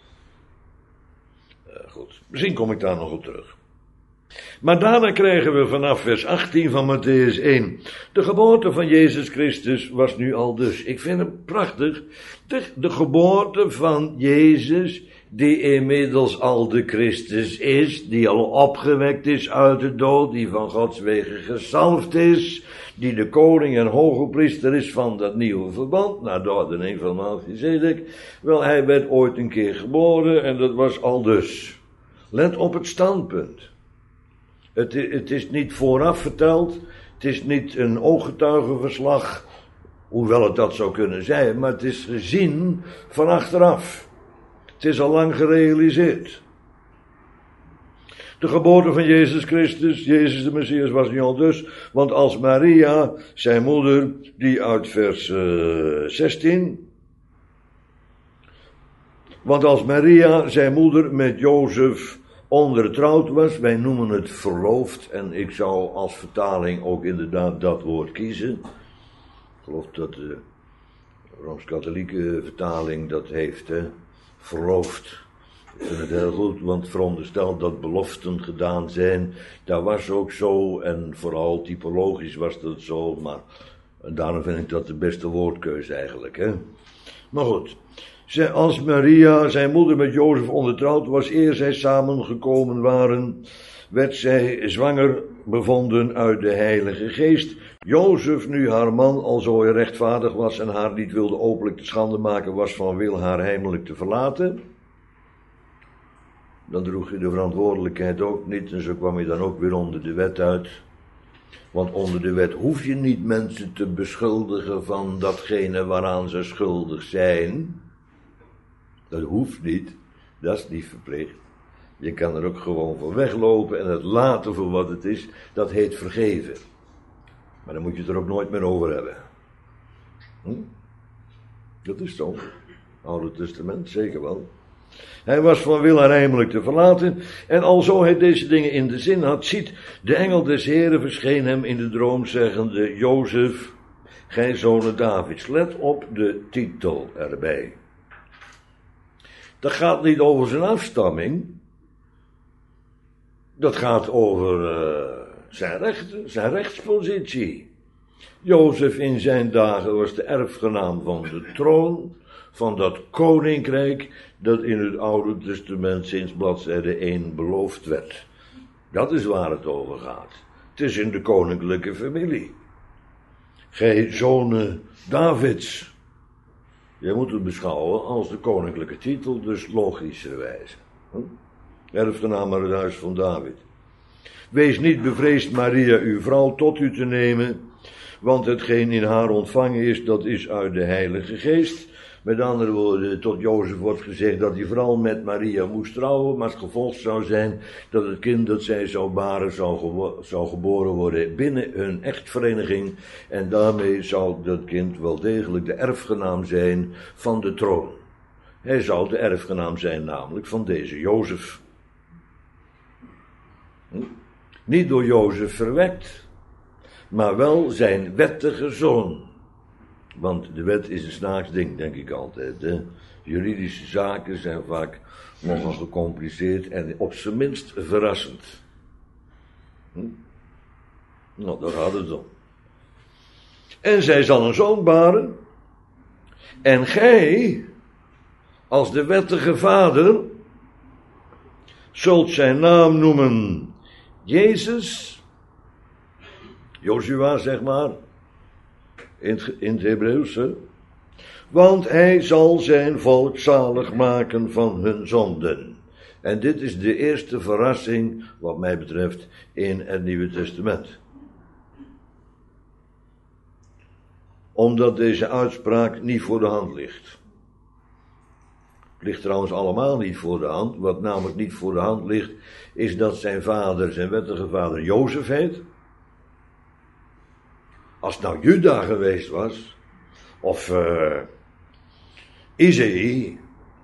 Uh, goed, misschien kom ik daar nog op terug. Maar daarna krijgen we vanaf vers achttien van Mattheüs één. De geboorte van Jezus Christus was nu al dus. Ik vind het prachtig. De, de geboorte van Jezus, die inmiddels al de Christus is, die al opgewekt is uit de dood, die van Gods wegen gezalfd is, die de koning en hoge priester is van dat nieuwe verband, naar de ordening van Melchizedek. Wel, hij werd ooit een keer geboren en dat was al dus. Let op het standpunt. Het, het is niet vooraf verteld, het is niet een ooggetuigenverslag, hoewel het dat zou kunnen zijn, maar het is gezien van achteraf. Het is al lang gerealiseerd. De geboorte van Jezus Christus, Jezus de Messias was nu al dus, want als Maria, zijn moeder, die uit vers uh, zestien, Want als Maria, zijn moeder, met Jozef ondertrouwd was, wij noemen het verloofd, en ik zou als vertaling ook inderdaad dat woord kiezen. Ik geloof dat de Rooms-Katholieke vertaling dat heeft, hè, verloofd. Ik vind het heel goed, want veronderstel dat beloften gedaan zijn, dat was ook zo, en vooral typologisch was dat zo, maar daarom vind ik dat de beste woordkeuze eigenlijk, hè. Maar goed, als Maria, zijn moeder, met Jozef ondertrouwd was, eer zij samengekomen waren, werd zij zwanger bevonden uit de Heilige Geest. Jozef, nu haar man, alzo hij rechtvaardig was en haar niet wilde openlijk te schande maken, was van wil haar heimelijk te verlaten. Dan droeg je de verantwoordelijkheid ook niet en zo kwam je dan ook weer onder de wet uit. Want onder de wet hoef je niet mensen te beschuldigen van datgene waaraan ze schuldig zijn. Dat hoeft niet, dat is niet verplicht. Je kan er ook gewoon voor weglopen en het laten voor wat het is, dat heet vergeven. Maar dan moet je het er ook nooit meer over hebben. Hm? Dat is zo. Oude Testament, zeker wel. Hij was van wil haar heimelijk te verlaten, en alzo hij deze dingen in de zin had, ziet, de engel des Heren verscheen hem in de droom, zeggende, Jozef, gij zoon Davids. Let op de titel erbij. Dat gaat niet over zijn afstamming, dat gaat over uh, zijn rechten, zijn rechtspositie. Jozef in zijn dagen was de erfgenaam van de troon, van dat koninkrijk dat in het Oude Testament sinds bladzijde één beloofd werd. Dat is waar het over gaat. Het is in de koninklijke familie. Gij zonen Davids. Je moet het beschouwen als de koninklijke titel, dus logischerwijze. Hm? Erfgenaam uit het huis van David. Wees niet bevreesd, Maria, uw vrouw, tot u te nemen, want hetgeen in haar ontvangen is, dat is uit de Heilige Geest. Met andere woorden, tot Jozef wordt gezegd dat hij vooral met Maria moest trouwen, maar het gevolg zou zijn dat het kind dat zij zou baren zou, gewo- zou geboren worden binnen hun echtvereniging, en daarmee zou dat kind wel degelijk de erfgenaam zijn van de troon. Hij zou de erfgenaam zijn namelijk van deze Jozef. Hm? Niet door Jozef verwekt, maar wel zijn wettige zoon. Want de wet is een snaaks ding, denk ik altijd. Hè? Juridische zaken zijn vaak nogal gecompliceerd en op zijn minst verrassend. Hm? Nou, daar gaat het om. En zij zal een zoon baren. En gij, als de wettige vader, zult zijn naam noemen Jezus, Joshua zeg maar, in het, in het Hebreeuws, hè? Want hij zal zijn volk zalig maken van hun zonden. En dit is de eerste verrassing, wat mij betreft, in het Nieuwe Testament. Omdat deze uitspraak niet voor de hand ligt. Het ligt trouwens allemaal niet voor de hand. Wat namelijk niet voor de hand ligt, is dat zijn vader, zijn wettige vader, Jozef heet. Als het nou Juda geweest was, of uh, Isaïe,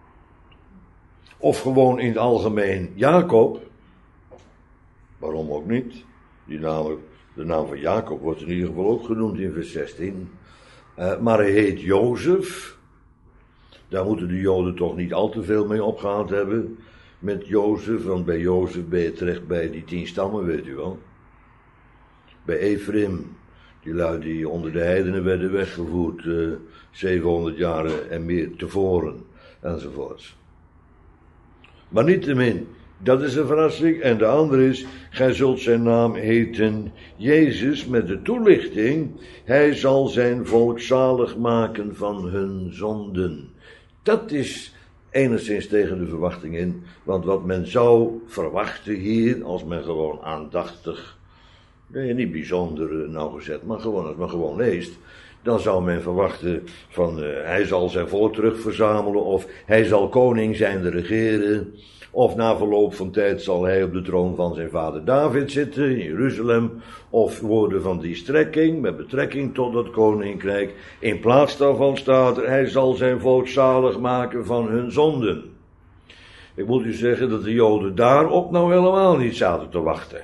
of gewoon in het algemeen Jacob, waarom ook niet? Die naam, de naam van Jacob wordt in ieder geval ook genoemd in vers zestien. Uh, maar hij heet Jozef. Daar moeten de Joden toch niet al te veel mee opgehaald hebben met Jozef, want bij Jozef ben je terecht bij die tien stammen, weet u wel. Bij Ephraim, die lui die onder de heidenen werden weggevoerd, uh, zevenhonderd jaren en meer tevoren, enzovoorts. Maar niettemin, dat is een verrassing. En de andere is, gij zult zijn naam heten Jezus, met de toelichting, hij zal zijn volk zalig maken van hun zonden. Dat is enigszins tegen de verwachting in, want wat men zou verwachten hier, als men gewoon aandachtig, nee, niet bijzonder nauwgezet, maar gewoon als men gewoon leest, dan zou men verwachten van uh, hij zal zijn volk terugverzamelen, of hij zal koning zijn de regeren, of na verloop van tijd zal hij op de troon van zijn vader David zitten in Jeruzalem, of woorden van die strekking met betrekking tot dat koninkrijk. In plaats daarvan staat er, hij zal zijn volk zalig maken van hun zonden. Ik moet u zeggen dat de Joden daarop nou helemaal niet zaten te wachten.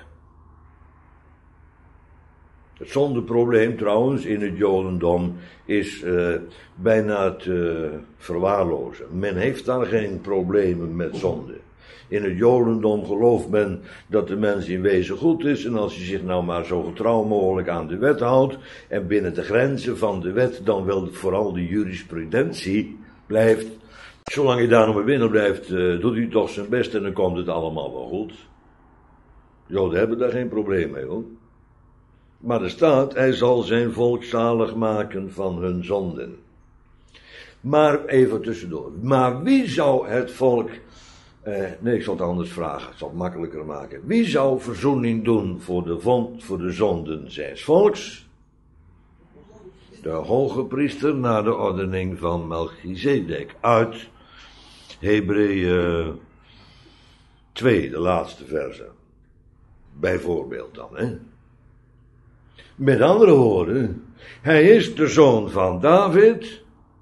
Het zondeprobleem trouwens in het Jodendom is uh, bijna te verwaarlozen. Men heeft daar geen problemen met zonde. In het Jodendom gelooft men dat de mens in wezen goed is, en als hij zich nou maar zo getrouw mogelijk aan de wet houdt en binnen de grenzen van de wet dan wel vooral de jurisprudentie blijft, zolang hij daar nog maar binnen blijft, uh, doet hij toch zijn best en dan komt het allemaal wel goed. Joden hebben daar geen probleem mee, hoor. Maar er staat, hij zal zijn volk zalig maken van hun zonden. Maar even tussendoor. Maar wie zou het volk... Eh, nee, ik zal het anders vragen. Ik zal het makkelijker maken. Wie zou verzoening doen voor de, vond, voor de zonden zijns volks? De hoge priester naar de ordening van Melchizedek. Uit Hebreeën twee, de laatste verse. Bijvoorbeeld dan, hè. Met andere woorden, hij is de zoon van David,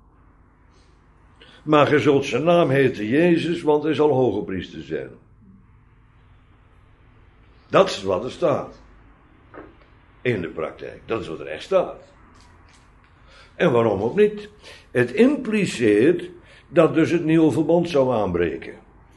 maar ge zult zijn naam heten Jezus, want hij zal hoge priester zijn. Dat is wat er staat. In de praktijk. Dat is wat er echt staat. En waarom ook niet? Het impliceert dat dus het nieuwe verbond zou aanbreken.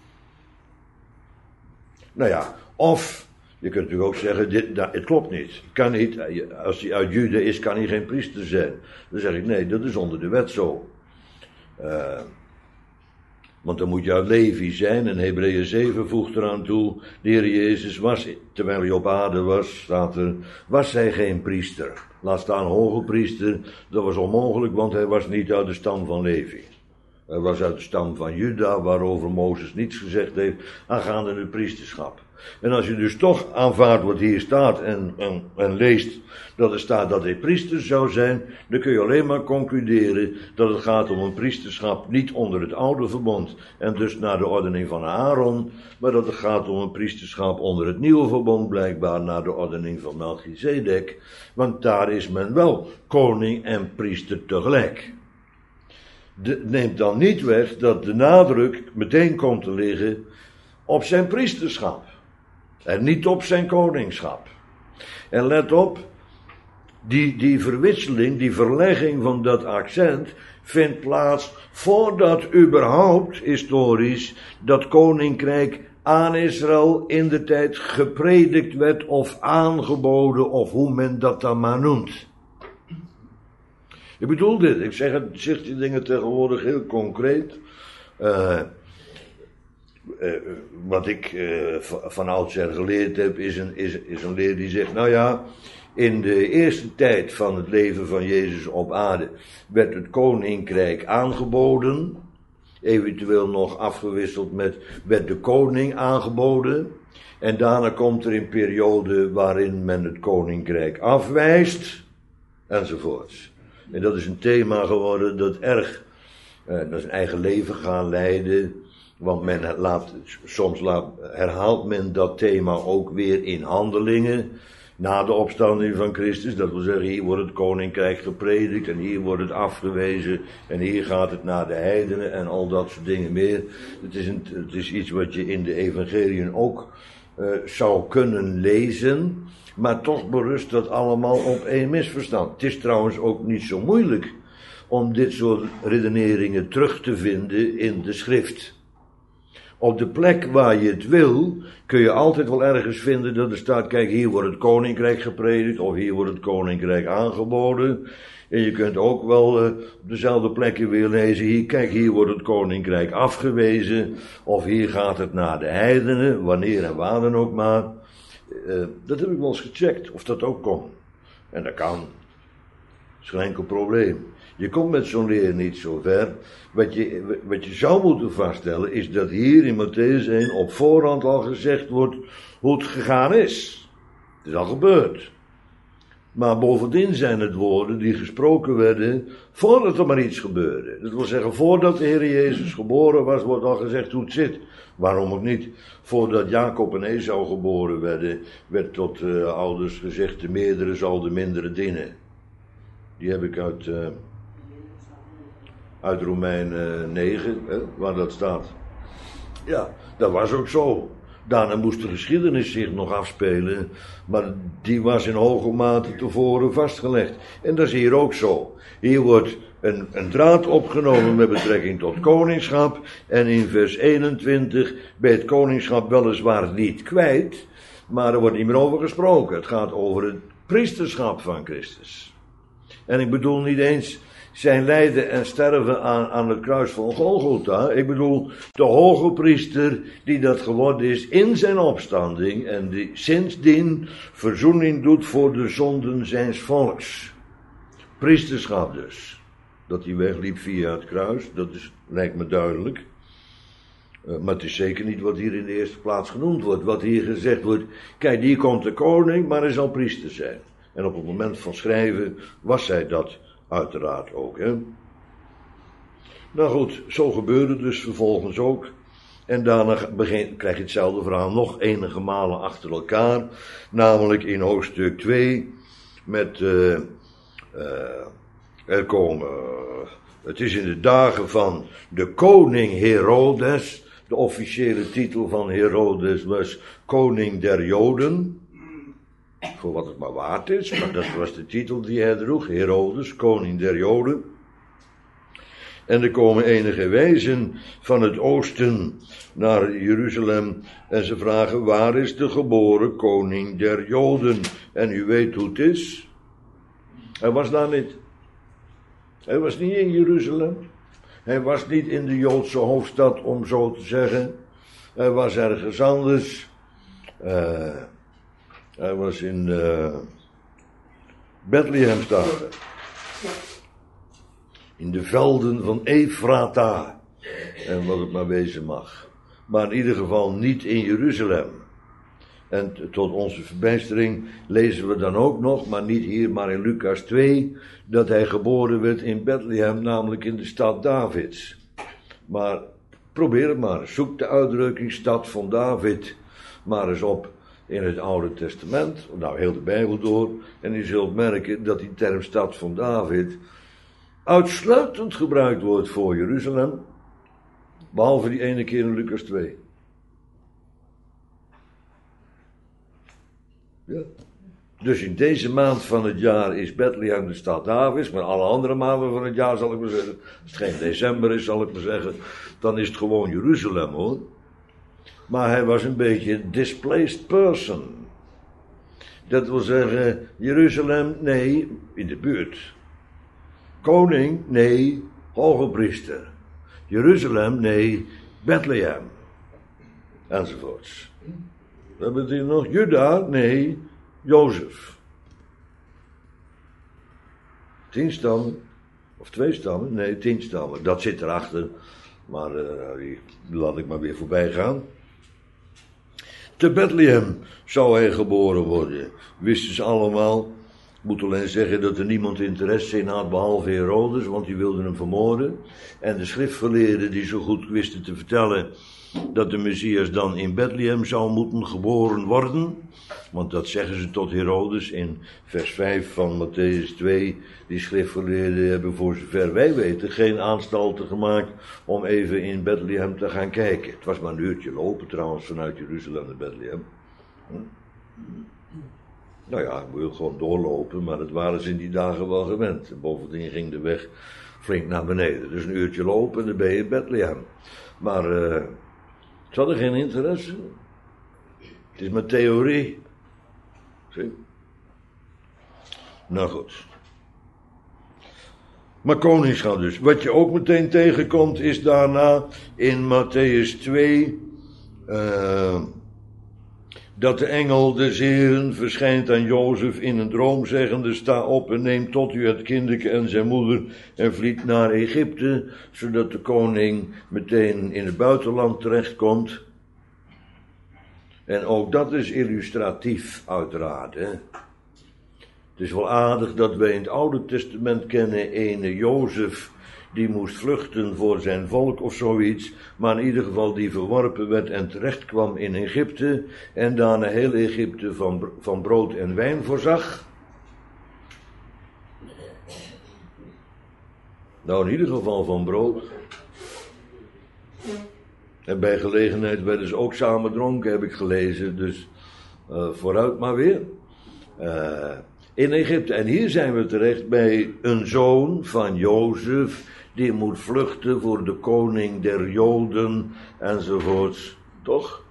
Nou ja, of... Je kunt natuurlijk ook zeggen, dit, dat, het klopt niet. Kan niet. Als hij uit Juda is, kan hij geen priester zijn. Dan zeg ik, nee, dat is onder de wet zo. Uh, want dan moet je uit Levi zijn. En Hebreeën zeven voegt eraan toe. De Heer Jezus was, terwijl hij op aarde was, staat er, was hij geen priester. Laat staan hoge priester. Dat was onmogelijk, want hij was niet uit de stam van Levi. Hij was uit de stam van Juda, waarover Mozes niets gezegd heeft, aangaande het priesterschap. En als je dus toch aanvaardt wat hier staat en, en, en leest dat er staat dat hij priester zou zijn, dan kun je alleen maar concluderen dat het gaat om een priesterschap niet onder het oude verbond en dus naar de ordening van Aaron, maar dat het gaat om een priesterschap onder het nieuwe verbond, blijkbaar naar de ordening van Melchizedek, want daar is men wel koning en priester tegelijk. De, neemt dan niet weg dat de nadruk meteen komt te liggen op zijn priesterschap. En niet op zijn koningschap. En let op, die, die verwisseling, die verlegging van dat accent vindt plaats voordat überhaupt historisch dat koninkrijk aan Israël in de tijd gepredikt werd of aangeboden of hoe men dat dan maar noemt. Ik bedoel dit, ik zeg, het, zeg die dingen tegenwoordig heel concreet. Uh, uh, wat ik uh, van oudsher geleerd heb, is een, is, is een leer die zegt, nou ja, in de eerste tijd van het leven van Jezus op aarde werd het koninkrijk aangeboden, eventueel nog afgewisseld met werd de koning aangeboden, en daarna komt er een periode waarin men het koninkrijk afwijst, enzovoorts. En dat is een thema geworden dat erg, eh, dat is een eigen leven gaan leiden, want men laat, soms laat, herhaalt men dat thema ook weer in handelingen, na de opstanding van Christus. Dat wil zeggen, hier wordt het koninkrijk gepredikt en hier wordt het afgewezen en hier gaat het naar de heidenen en al dat soort dingen meer. Het is, een, het is iets wat je in de evangeliën ook uh, zou kunnen lezen. Maar toch berust dat allemaal op één misverstand. Het is trouwens ook niet zo moeilijk om dit soort redeneringen terug te vinden in de schrift. Op de plek waar je het wil, kun je altijd wel ergens vinden dat er staat, kijk, hier wordt het koninkrijk gepredikt, of hier wordt het koninkrijk aangeboden. En je kunt ook wel uh, op dezelfde plekken weer lezen, hier, kijk, hier wordt het koninkrijk afgewezen, of hier gaat het naar de heidenen, wanneer en waar dan ook maar. Uh, dat heb ik wel eens gecheckt, of dat ook kon. En dat kan. Dat is geen enkel probleem. Je komt met zo'n leer niet zo ver. Wat je, wat je zou moeten vaststellen is dat hier in Mattheüs één op voorhand al gezegd wordt hoe het gegaan is. Het is al gebeurd. Maar bovendien zijn het woorden die gesproken werden voordat er maar iets gebeurde. Dat wil zeggen, voordat de Heer Jezus geboren was, wordt al gezegd hoe het zit. Waarom ook niet? Voordat Jacob en Esau geboren werden, werd tot uh, ouders gezegd, de meerdere zal de mindere dienen. Die heb ik uit, uh, uit Romeinen negen, hè, waar dat staat. Ja, dat was ook zo. Daarna moest de geschiedenis zich nog afspelen, maar die was in hoge mate tevoren vastgelegd. En dat is hier ook zo. Hier wordt een, een draad opgenomen met betrekking tot koningschap, en in vers eenentwintig bij het koningschap weliswaar niet kwijt, maar er wordt niet meer over gesproken. Het gaat over het priesterschap van Christus. En ik bedoel niet eens zijn lijden en sterven aan, aan het kruis van Golgotha. Ik bedoel de hoge priester die dat geworden is in zijn opstanding en die sindsdien verzoening doet voor de zonden zijns volks. Priesterschap dus. Dat hij wegliep via het kruis, dat is, lijkt me duidelijk. Uh, maar het is zeker niet wat hier in de eerste plaats genoemd wordt. Wat hier gezegd wordt, kijk, hier komt de koning, maar hij zal priester zijn. En op het moment van schrijven was zij dat uiteraard ook, hè. Nou goed, zo gebeurde dus vervolgens ook. En daarna begin, krijg je hetzelfde verhaal nog enige malen achter elkaar. Namelijk in hoofdstuk twee met uh, uh, er komen, uh, het is in de dagen van de koning Herodes. De officiële titel van Herodes was koning der Joden. Voor wat het maar waard is, maar dat was de titel die hij droeg, Herodes, koning der Joden. En er komen enige wijzen van het oosten naar Jeruzalem en ze vragen, waar is de geboren koning der Joden? En u weet hoe het is. Hij was daar niet. Hij was niet in Jeruzalem. Hij was niet in de Joodse hoofdstad, om zo te zeggen. Hij was ergens anders. Uh, hij was in uh, Bethlehem staat er. In de velden van Efrata. En wat het maar wezen mag. Maar in ieder geval niet in Jeruzalem. En t- tot onze verbijstering lezen we dan ook nog, maar niet hier, maar in Lucas twee, dat hij geboren werd in Bethlehem, namelijk in de stad Davids. Maar probeer het maar, zoek de uitdrukking stad van David maar eens op in het Oude Testament, nou heel de Bijbel door, en u zult merken dat die term stad van David uitsluitend gebruikt wordt voor Jeruzalem, behalve die ene keer in Lucas twee. Ja. Dus in deze maand van het jaar is Bethlehem de stad Davids, maar alle andere maanden van het jaar zal ik maar zeggen, als het geen december is zal ik maar zeggen, dan is het gewoon Jeruzalem hoor. Maar hij was een beetje een displaced person. Dat wil zeggen, Jeruzalem, nee, in de buurt. Koning, nee, hoge priester. Jeruzalem, nee, Bethlehem. Enzovoorts. We hebben hier nog Juda, nee, Jozef. Tien stammen, of twee stammen, nee, tien stammen. Dat zit erachter, maar uh, die laat ik maar weer voorbij gaan. Te Bethlehem zou hij geboren worden, wisten ze allemaal. Ik moet alleen zeggen dat er niemand interesse in had behalve Herodes, want die wilde hem vermoorden. En de schriftgeleerden die zo goed wisten te vertellen dat de Messias dan in Bethlehem zou moeten geboren worden. Want dat zeggen ze tot Herodes in vers vijf van Matthäus twee. Die schriftgeleerden hebben voor zover wij weten geen aanstalten gemaakt om even in Bethlehem te gaan kijken. Het was maar een uurtje lopen trouwens vanuit Jeruzalem naar Bethlehem. Hm? Nou ja, ik wil gewoon doorlopen, maar dat waren ze in die dagen wel gewend. En bovendien ging de weg flink naar beneden. Dus een uurtje lopen en dan ben je in Bethlehem. Maar uh, ze hadden geen interesse. Het is maar theorie. Zie? Nou goed. Maar koningschap dus. Wat je ook meteen tegenkomt is daarna in Matthäus twee... Uh, dat de engel des Heeren verschijnt aan Jozef in een droom, zeggende: sta op en neem tot u het kinderke en zijn moeder en vliet naar Egypte, zodat de koning meteen in het buitenland terechtkomt. En ook dat is illustratief uiteraard, hè. Het is wel aardig dat wij in het Oude Testament kennen ene Jozef die moest vluchten voor zijn volk of zoiets, maar in ieder geval die verworpen werd en terecht kwam in Egypte en daarna heel Egypte van, van brood en wijn voorzag. Nou, in ieder geval van brood. En bij gelegenheid werden ze ook samen dronken, heb ik gelezen, dus uh, vooruit maar weer. Uh, in Egypte. En hier zijn we terecht bij een zoon van Jozef, die moet vluchten voor de koning der Joden, enzovoorts. Toch?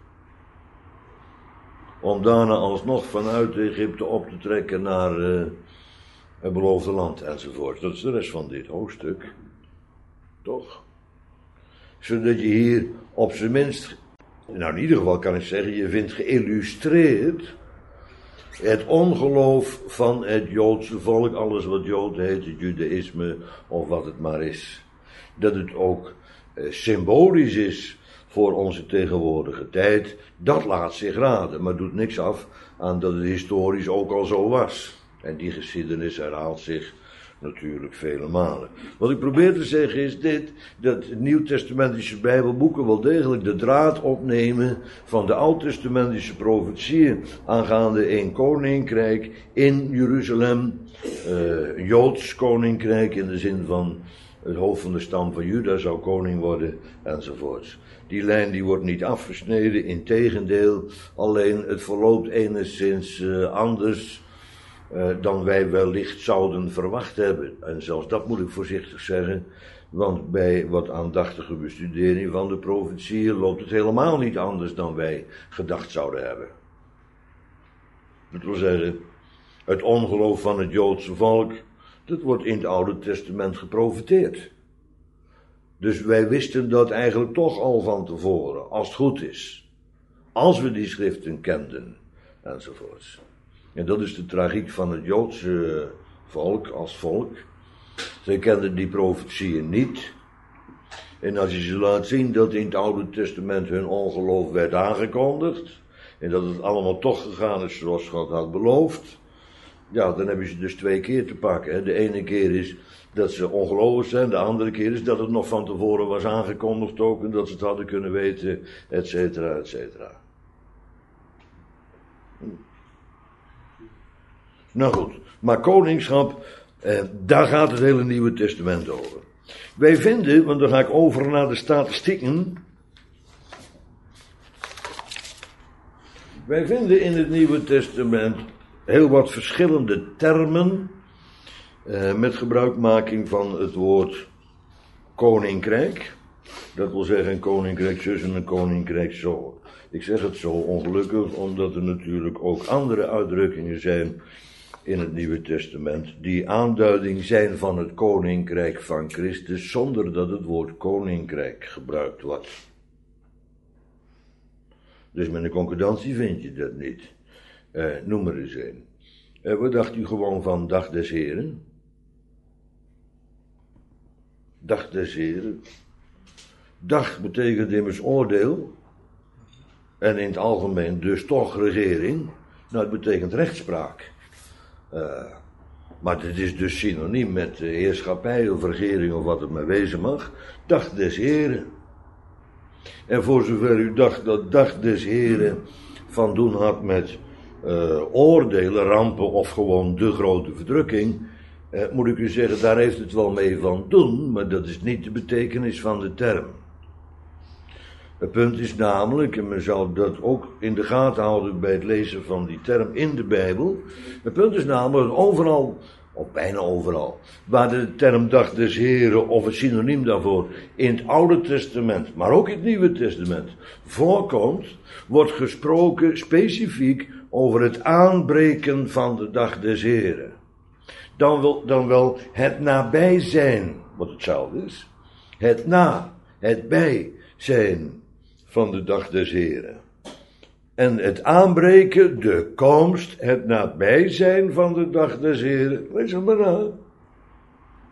Om daarna alsnog vanuit Egypte op te trekken naar uh, het beloofde land, enzovoort. Dat is de rest van dit hoofdstuk. Toch? Zodat je hier op zijn minst, nou in ieder geval kan ik zeggen, je vindt geïllustreerd het ongeloof van het Joodse volk, alles wat Jood heet, het Judaïsme of wat het maar is. Dat het ook eh, symbolisch is voor onze tegenwoordige tijd, dat laat zich raden, maar doet niks af aan dat het historisch ook al zo was. En die geschiedenis herhaalt zich natuurlijk vele malen. Wat ik probeer te zeggen is dit, dat nieuwtestamentische bijbelboeken wel degelijk de draad opnemen van de oud-testamentische profetieën aangaande een koninkrijk in Jeruzalem, uh, een Joods koninkrijk in de zin van het hoofd van de stam van Juda zou koning worden, enzovoorts. Die lijn die wordt niet afgesneden, integendeel, alleen het verloopt enigszins uh, anders Uh, dan wij wellicht zouden verwacht hebben. En zelfs dat moet ik voorzichtig zeggen, want bij wat aandachtige bestudering van de profetieën loopt het helemaal niet anders dan wij gedacht zouden hebben. Dat wil zeggen, het ongeloof van het Joodse volk, dat wordt in het Oude Testament geprofeteerd. Dus wij wisten dat eigenlijk toch al van tevoren, als het goed is. Als we die schriften kenden, enzovoorts. En dat is de tragiek van het Joodse volk als volk. Zij kenden die profetieën niet. En als je ze laat zien dat in het Oude Testament hun ongeloof werd aangekondigd, en dat het allemaal toch gegaan is zoals God had beloofd, ja, dan heb je ze dus twee keer te pakken. De ene keer is dat ze ongelovig zijn, de andere keer is dat het nog van tevoren was aangekondigd ook, en dat ze het hadden kunnen weten, et cetera, et cetera. Hm. Nou goed, maar koningschap, eh, daar gaat het hele Nieuwe Testament over. Wij vinden, want dan ga ik over naar de statistieken. Wij vinden in het Nieuwe Testament heel wat verschillende termen, eh, met gebruikmaking van het woord koninkrijk. Dat wil zeggen een koninkrijk zus en een koninkrijk zo. Ik zeg het zo ongelukkig, omdat er natuurlijk ook andere uitdrukkingen zijn in het Nieuwe Testament, die aanduiding zijn van het koninkrijk van Christus, zonder dat het woord koninkrijk gebruikt wordt. Dus met een concordantie vind je dat niet. Eh, noem er eens een. Eh, wat dacht u gewoon van dag des Heren? Dag des Heren. Dag betekent immers oordeel. En in het algemeen dus toch regering. Nou, het betekent rechtspraak. Uh, maar het is dus synoniem met uh, heerschappij of regering of wat het maar wezen mag. Dag des Heren. En voor zover u dacht dat dag des Heren van doen had met uh, oordelen, rampen of gewoon de grote verdrukking, uh, moet ik u zeggen, daar heeft het wel mee van doen, maar dat is niet de betekenis van de term. Het punt is namelijk, en men zou dat ook in de gaten houden bij het lezen van die term in de Bijbel. Het punt is namelijk dat overal, of bijna overal, waar de term dag des Heren of het synoniem daarvoor in het Oude Testament, maar ook in het Nieuwe Testament voorkomt, wordt gesproken specifiek over het aanbreken van de dag des Heren. Dan wel, dan wel het nabij zijn, wat hetzelfde is. Het na, het bij zijn van de dag des Heren. En het aanbreken, de komst, het nabij zijn van de dag des Heren. Lees het maar na.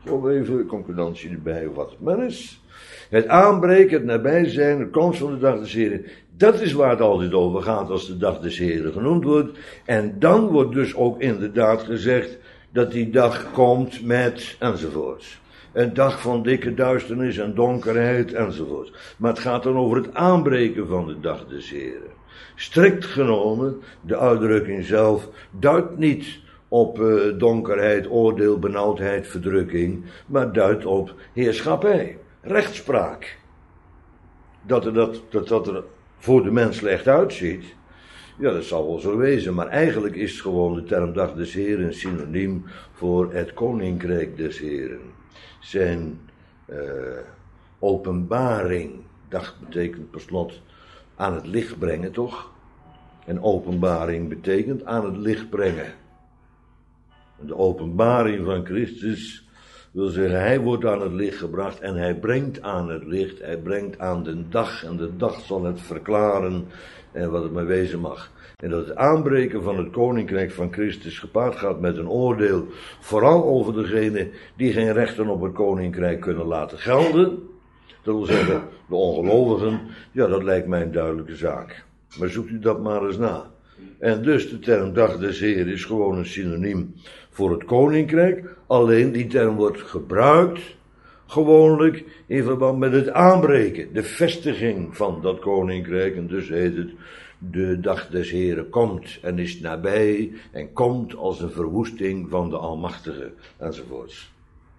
Zo even concordantie erbij of wat het maar is. Het aanbreken, het nabij zijn, de komst van de dag des Heren. Dat is waar het altijd over gaat als de dag des Heren genoemd wordt. En dan wordt dus ook inderdaad gezegd dat die dag komt met enzovoorts. Een dag van dikke duisternis en donkerheid enzovoorts. Maar het gaat dan over het aanbreken van de dag des Heren. Strikt genomen, de uitdrukking zelf duidt niet op uh, donkerheid, oordeel, benauwdheid, verdrukking, maar duidt op heerschappij, rechtspraak. Dat er, dat, dat, dat er voor de mens slecht uitziet, ja, dat zal wel zo wezen, maar eigenlijk is gewoon de term dag des Heren een synoniem voor het koninkrijk des Heren. Zijn uh, openbaring, dag betekent per slot aan het licht brengen, toch? En openbaring betekent aan het licht brengen. De openbaring van Christus wil zeggen, hij wordt aan het licht gebracht en hij brengt aan het licht, hij brengt aan de dag en de dag zal het verklaren en wat het maar wezen mag. En dat het aanbreken van het koninkrijk van Christus gepaard gaat met een oordeel, vooral over degenen die geen rechten op het koninkrijk kunnen laten gelden. Dat wil zeggen, de ongelovigen, ja, dat lijkt mij een duidelijke zaak. Maar zoekt u dat maar eens na. En dus de term dag des Heren is gewoon een synoniem voor het koninkrijk. Alleen die term wordt gebruikt gewoonlijk in verband met het aanbreken, de vestiging van dat koninkrijk. En dus heet het, de dag des Heren komt en is nabij en komt als een verwoesting van de Almachtige enzovoorts.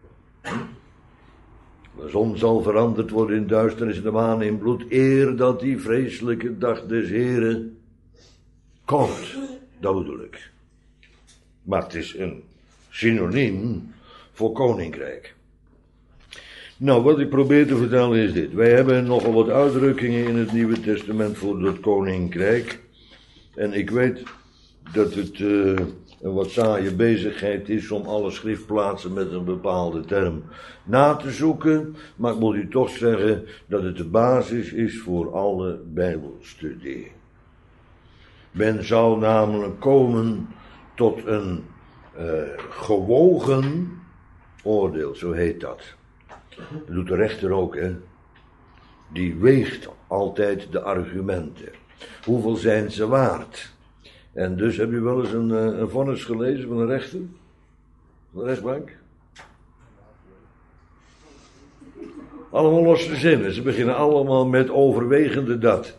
De zon zal veranderd worden in duisternis en de maan in bloed, eer dat die vreselijke dag des Heren komt. Dat bedoel ik. Maar het is een synoniem voor koninkrijk. Nou, wat ik probeer te vertellen is dit. Wij hebben nogal wat uitdrukkingen in het Nieuwe Testament voor dat koninkrijk. En ik weet dat het uh, een wat saaie bezigheid is om alle schriftplaatsen met een bepaalde term na te zoeken. Maar ik moet u toch zeggen dat het de basis is voor alle Bijbelstudie. Men zou namelijk komen tot een uh, gewogen oordeel, zo heet dat. Dat doet de rechter ook, hè. Die weegt altijd de argumenten. Hoeveel zijn ze waard? En dus heb je wel eens een, een vonnis gelezen van een rechter? Van de rechtbank? Allemaal losse zinnen. Ze beginnen allemaal met overwegende dat.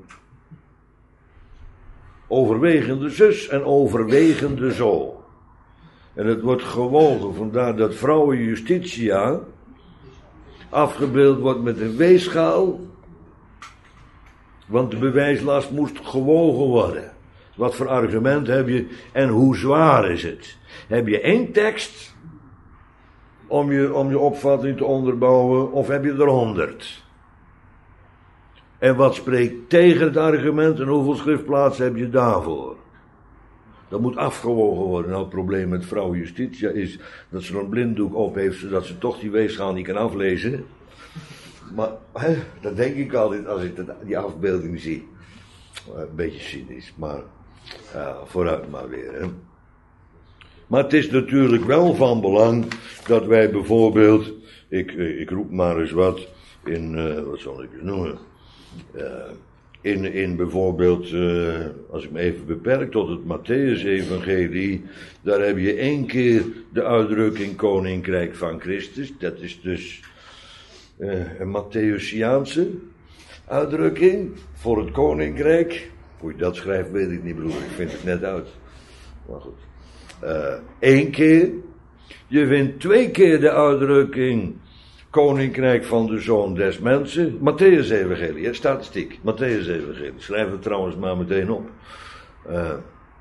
Overwegende zus en overwegende zo. En het wordt gewogen, vandaar dat vrouwen justitia afgebeeld wordt met een weegschaal, want de bewijslast moest gewogen worden. Wat voor argument heb je en hoe zwaar is het? Heb je één tekst om je, om je opvatting te onderbouwen, of heb je er honderd? En wat spreekt tegen het argument en hoeveel schriftplaatsen heb je daarvoor? Dat moet afgewogen worden. Nou, het probleem met vrouw Justitia is dat ze een blinddoek op heeft, zodat ze toch die weegschaal niet kan aflezen. Maar, hè, dat denk ik altijd als ik die afbeelding zie. Een beetje cynisch, maar ja, vooruit maar weer. Hè. Maar het is natuurlijk wel van belang dat wij bijvoorbeeld, ik, ik roep maar eens wat, in, uh, wat zal ik het noemen, uh, in, in bijvoorbeeld, uh, als ik me even beperk tot het Mattheüs-evangelie, daar heb je één keer de uitdrukking Koninkrijk van Christus, dat is dus uh, een Matthäusiaanse uitdrukking voor het Koninkrijk. Hoe je dat schrijft weet ik niet, broer, ik vind het net uit. Maar goed. Eén uh, keer. Je vindt twee keer de uitdrukking Koninkrijk van de Zoon des Mensen. Mattheüs-evangelie, hè, statistiek. Mattheüs-evangelie. Schrijf het trouwens maar meteen op. Uh,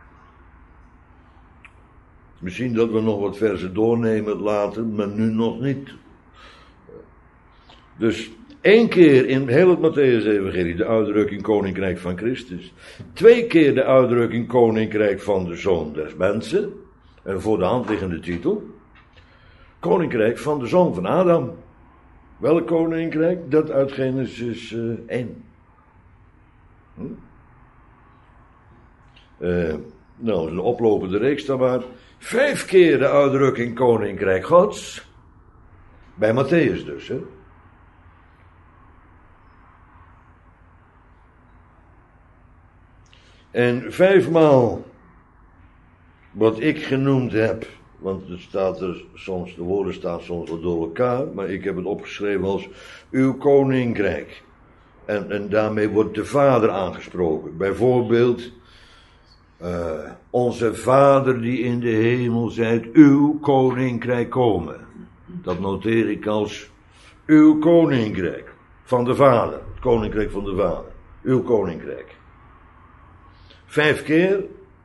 misschien dat we nog wat versen doornemen later, maar nu nog niet. Dus één keer in heel het Mattheüs-evangelie de uitdrukking Koninkrijk van Christus. Twee keer de uitdrukking Koninkrijk van de Zoon des Mensen. En voor de hand liggende titel. Koninkrijk van de Zoon van Adam. Welk koninkrijk? Dat uit Genesis uh, één. Hm? Uh, nou, een oplopende reeks dan maar. Vijf keer de uitdrukking Koninkrijk Gods. Bij Matthäus dus, hè. En vijfmaal wat ik genoemd heb, want het staat er soms, de woorden staan soms wat door elkaar, maar ik heb het opgeschreven als uw koninkrijk. En, en daarmee wordt de Vader aangesproken. Bijvoorbeeld, uh, onze Vader die in de hemel zijt, uw koninkrijk komen. Dat noteer ik als uw koninkrijk van de Vader. Het koninkrijk van de Vader. Uw koninkrijk. Vijf keer.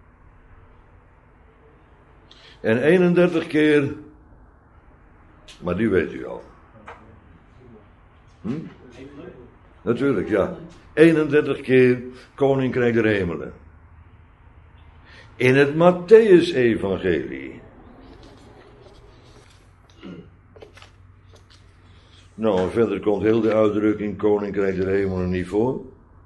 En eenendertig keer. Maar die weet u al. Hm? Natuurlijk, ja. eenendertig keer koninkrijk der hemelen. In het Matthäus-evangelie. Nou, verder komt heel de uitdrukking koninkrijk der hemelen niet voor.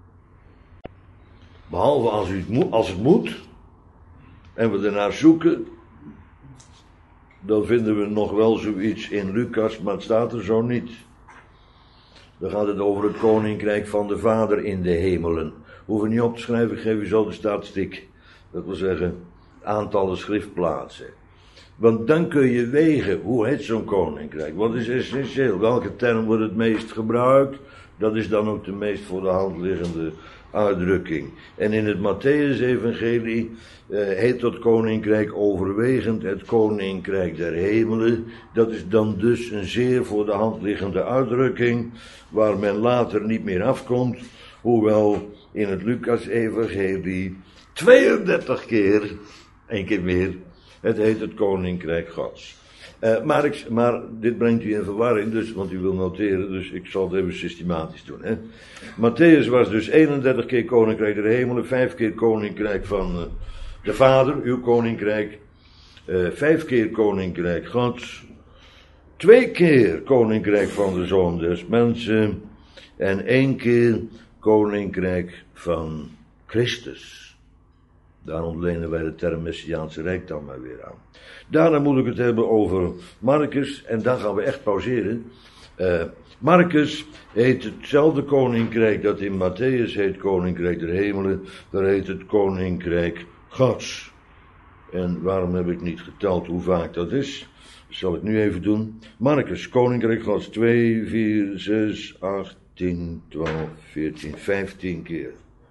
Behalve als, u het, moet, als het moet. En we ernaar zoeken. Dan vinden we nog wel zoiets in Lucas, maar het staat er zo niet. Dan gaat het over het koninkrijk van de Vader in de hemelen. Hoef je niet op te schrijven, ik geef u zo de statistiek. Dat wil zeggen, aantallen schriftplaatsen. Want dan kun je wegen, hoe heet zo'n koninkrijk? Wat is essentieel? Welke term wordt het meest gebruikt? Dat is dan ook de meest voor de hand liggende uitdrukking. En in het Matthäus-evangelie uh, heet dat koninkrijk overwegend het koninkrijk der hemelen. Dat is dan dus een zeer voor de hand liggende uitdrukking, waar men later niet meer afkomt, hoewel in het Lucas-evangelie tweeëndertig keer, één keer meer, het heet het koninkrijk Gods. Uh, maar, ik, maar dit brengt u in verwarring, dus, want u wil noteren, dus ik zal het even systematisch doen. Hè. Matthäus was dus eenendertig keer koninkrijk der hemelen, vijf keer koninkrijk van uh, de Vader, uw koninkrijk, uh, vijf keer koninkrijk Gods, twee keer koninkrijk van de Zoon des Mensen en één keer koninkrijk van Christus. Daar ontlenen wij de term Messiaanse Rijk dan maar weer aan. Daarna moet ik het hebben over Marcus, en dan gaan we echt pauzeren. Uh, Marcus heet hetzelfde koninkrijk dat in Matthäus heet koninkrijk der hemelen, daar heet het koninkrijk Gods. En waarom heb ik niet geteld hoe vaak dat is? Dat zal ik nu even doen. Marcus, koninkrijk Gods, twee, vier, zes, acht, tien, twaalf, veertien, vijftien keer.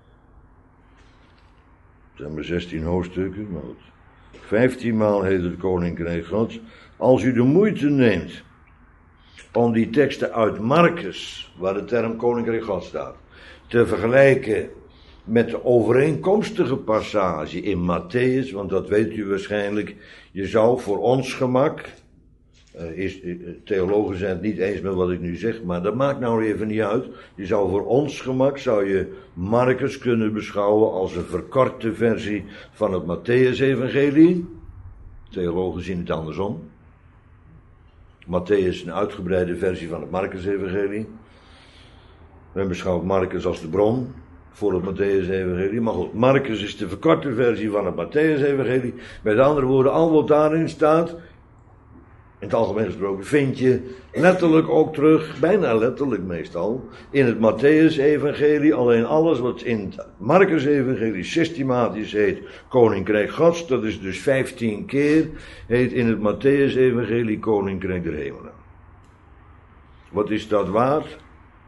Het zijn maar zestien hoofdstukken, maar goed. Vijftien maal heet het koninkrijk Gods. Als u de moeite neemt om die teksten uit Marcus, waar de term koninkrijk Gods staat, te vergelijken met de overeenkomstige passage in Matthäus, want dat weet u waarschijnlijk, je zou voor ons gemak, uh, is, uh, theologen zijn het niet eens met wat ik nu zeg, maar dat maakt nou even niet uit, je zou voor ons gemak, zou je Marcus kunnen beschouwen als een verkorte versie van het Matthäus-evangelie. Theologen zien het andersom. Matthäus een uitgebreide versie van het Marcus-evangelie. Men beschouwt Marcus als de bron voor het Matthäus-evangelie. Maar goed, Marcus is de verkorte versie van het Matthäus-evangelie. Met andere woorden, al wat daarin staat, in het algemeen gesproken, vind je letterlijk ook terug, bijna letterlijk meestal, in het Matthäus-evangelie. Alleen alles wat in het Marcus-evangelie systematisch heet koninkrijk Gods, dat is dus vijftien keer, heet in het Matthäus-evangelie koninkrijk der hemelen. Wat is dat waard?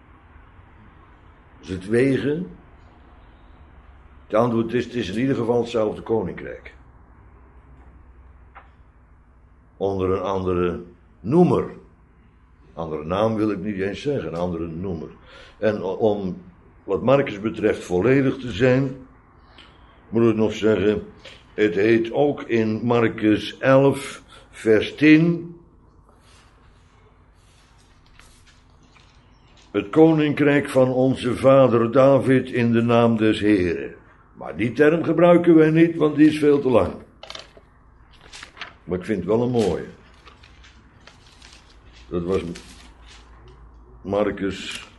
Is het wegen? Het antwoord is, het is in ieder geval hetzelfde koninkrijk. Onder een andere noemer. Andere naam wil ik niet eens zeggen, een andere noemer. En om wat Marcus betreft volledig te zijn, moet ik nog zeggen, het heet ook in Marcus elf, vers tien, het koninkrijk van onze vader David in de naam des Heren. Maar die term gebruiken wij niet, want die is veel te lang. Maar ik vind het wel een mooie. Dat was Marcus.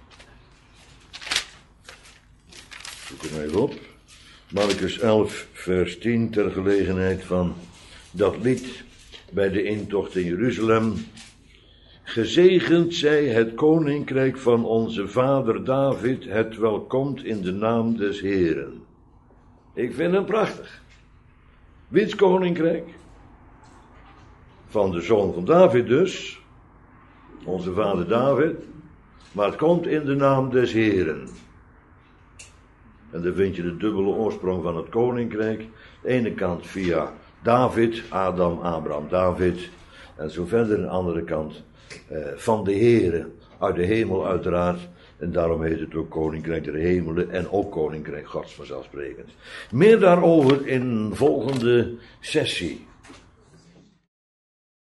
Zoek hem even op. Marcus elf, vers tien, ter gelegenheid van dat lied bij de intocht in Jeruzalem. Gezegend zij het koninkrijk van onze vader David, het welkomt in de naam des Heeren. Ik vind hem prachtig. Wiens koninkrijk? Van de zoon van David dus, onze vader David, maar het komt in de naam des Heeren. En dan vind je de dubbele oorsprong van het koninkrijk. De ene kant via David, Adam, Abraham, David. En zo verder aan de andere kant eh, van de Heere, uit de hemel uiteraard. En daarom heet het ook koninkrijk der hemelen en ook koninkrijk Gods vanzelfsprekend. Meer daarover in volgende sessie.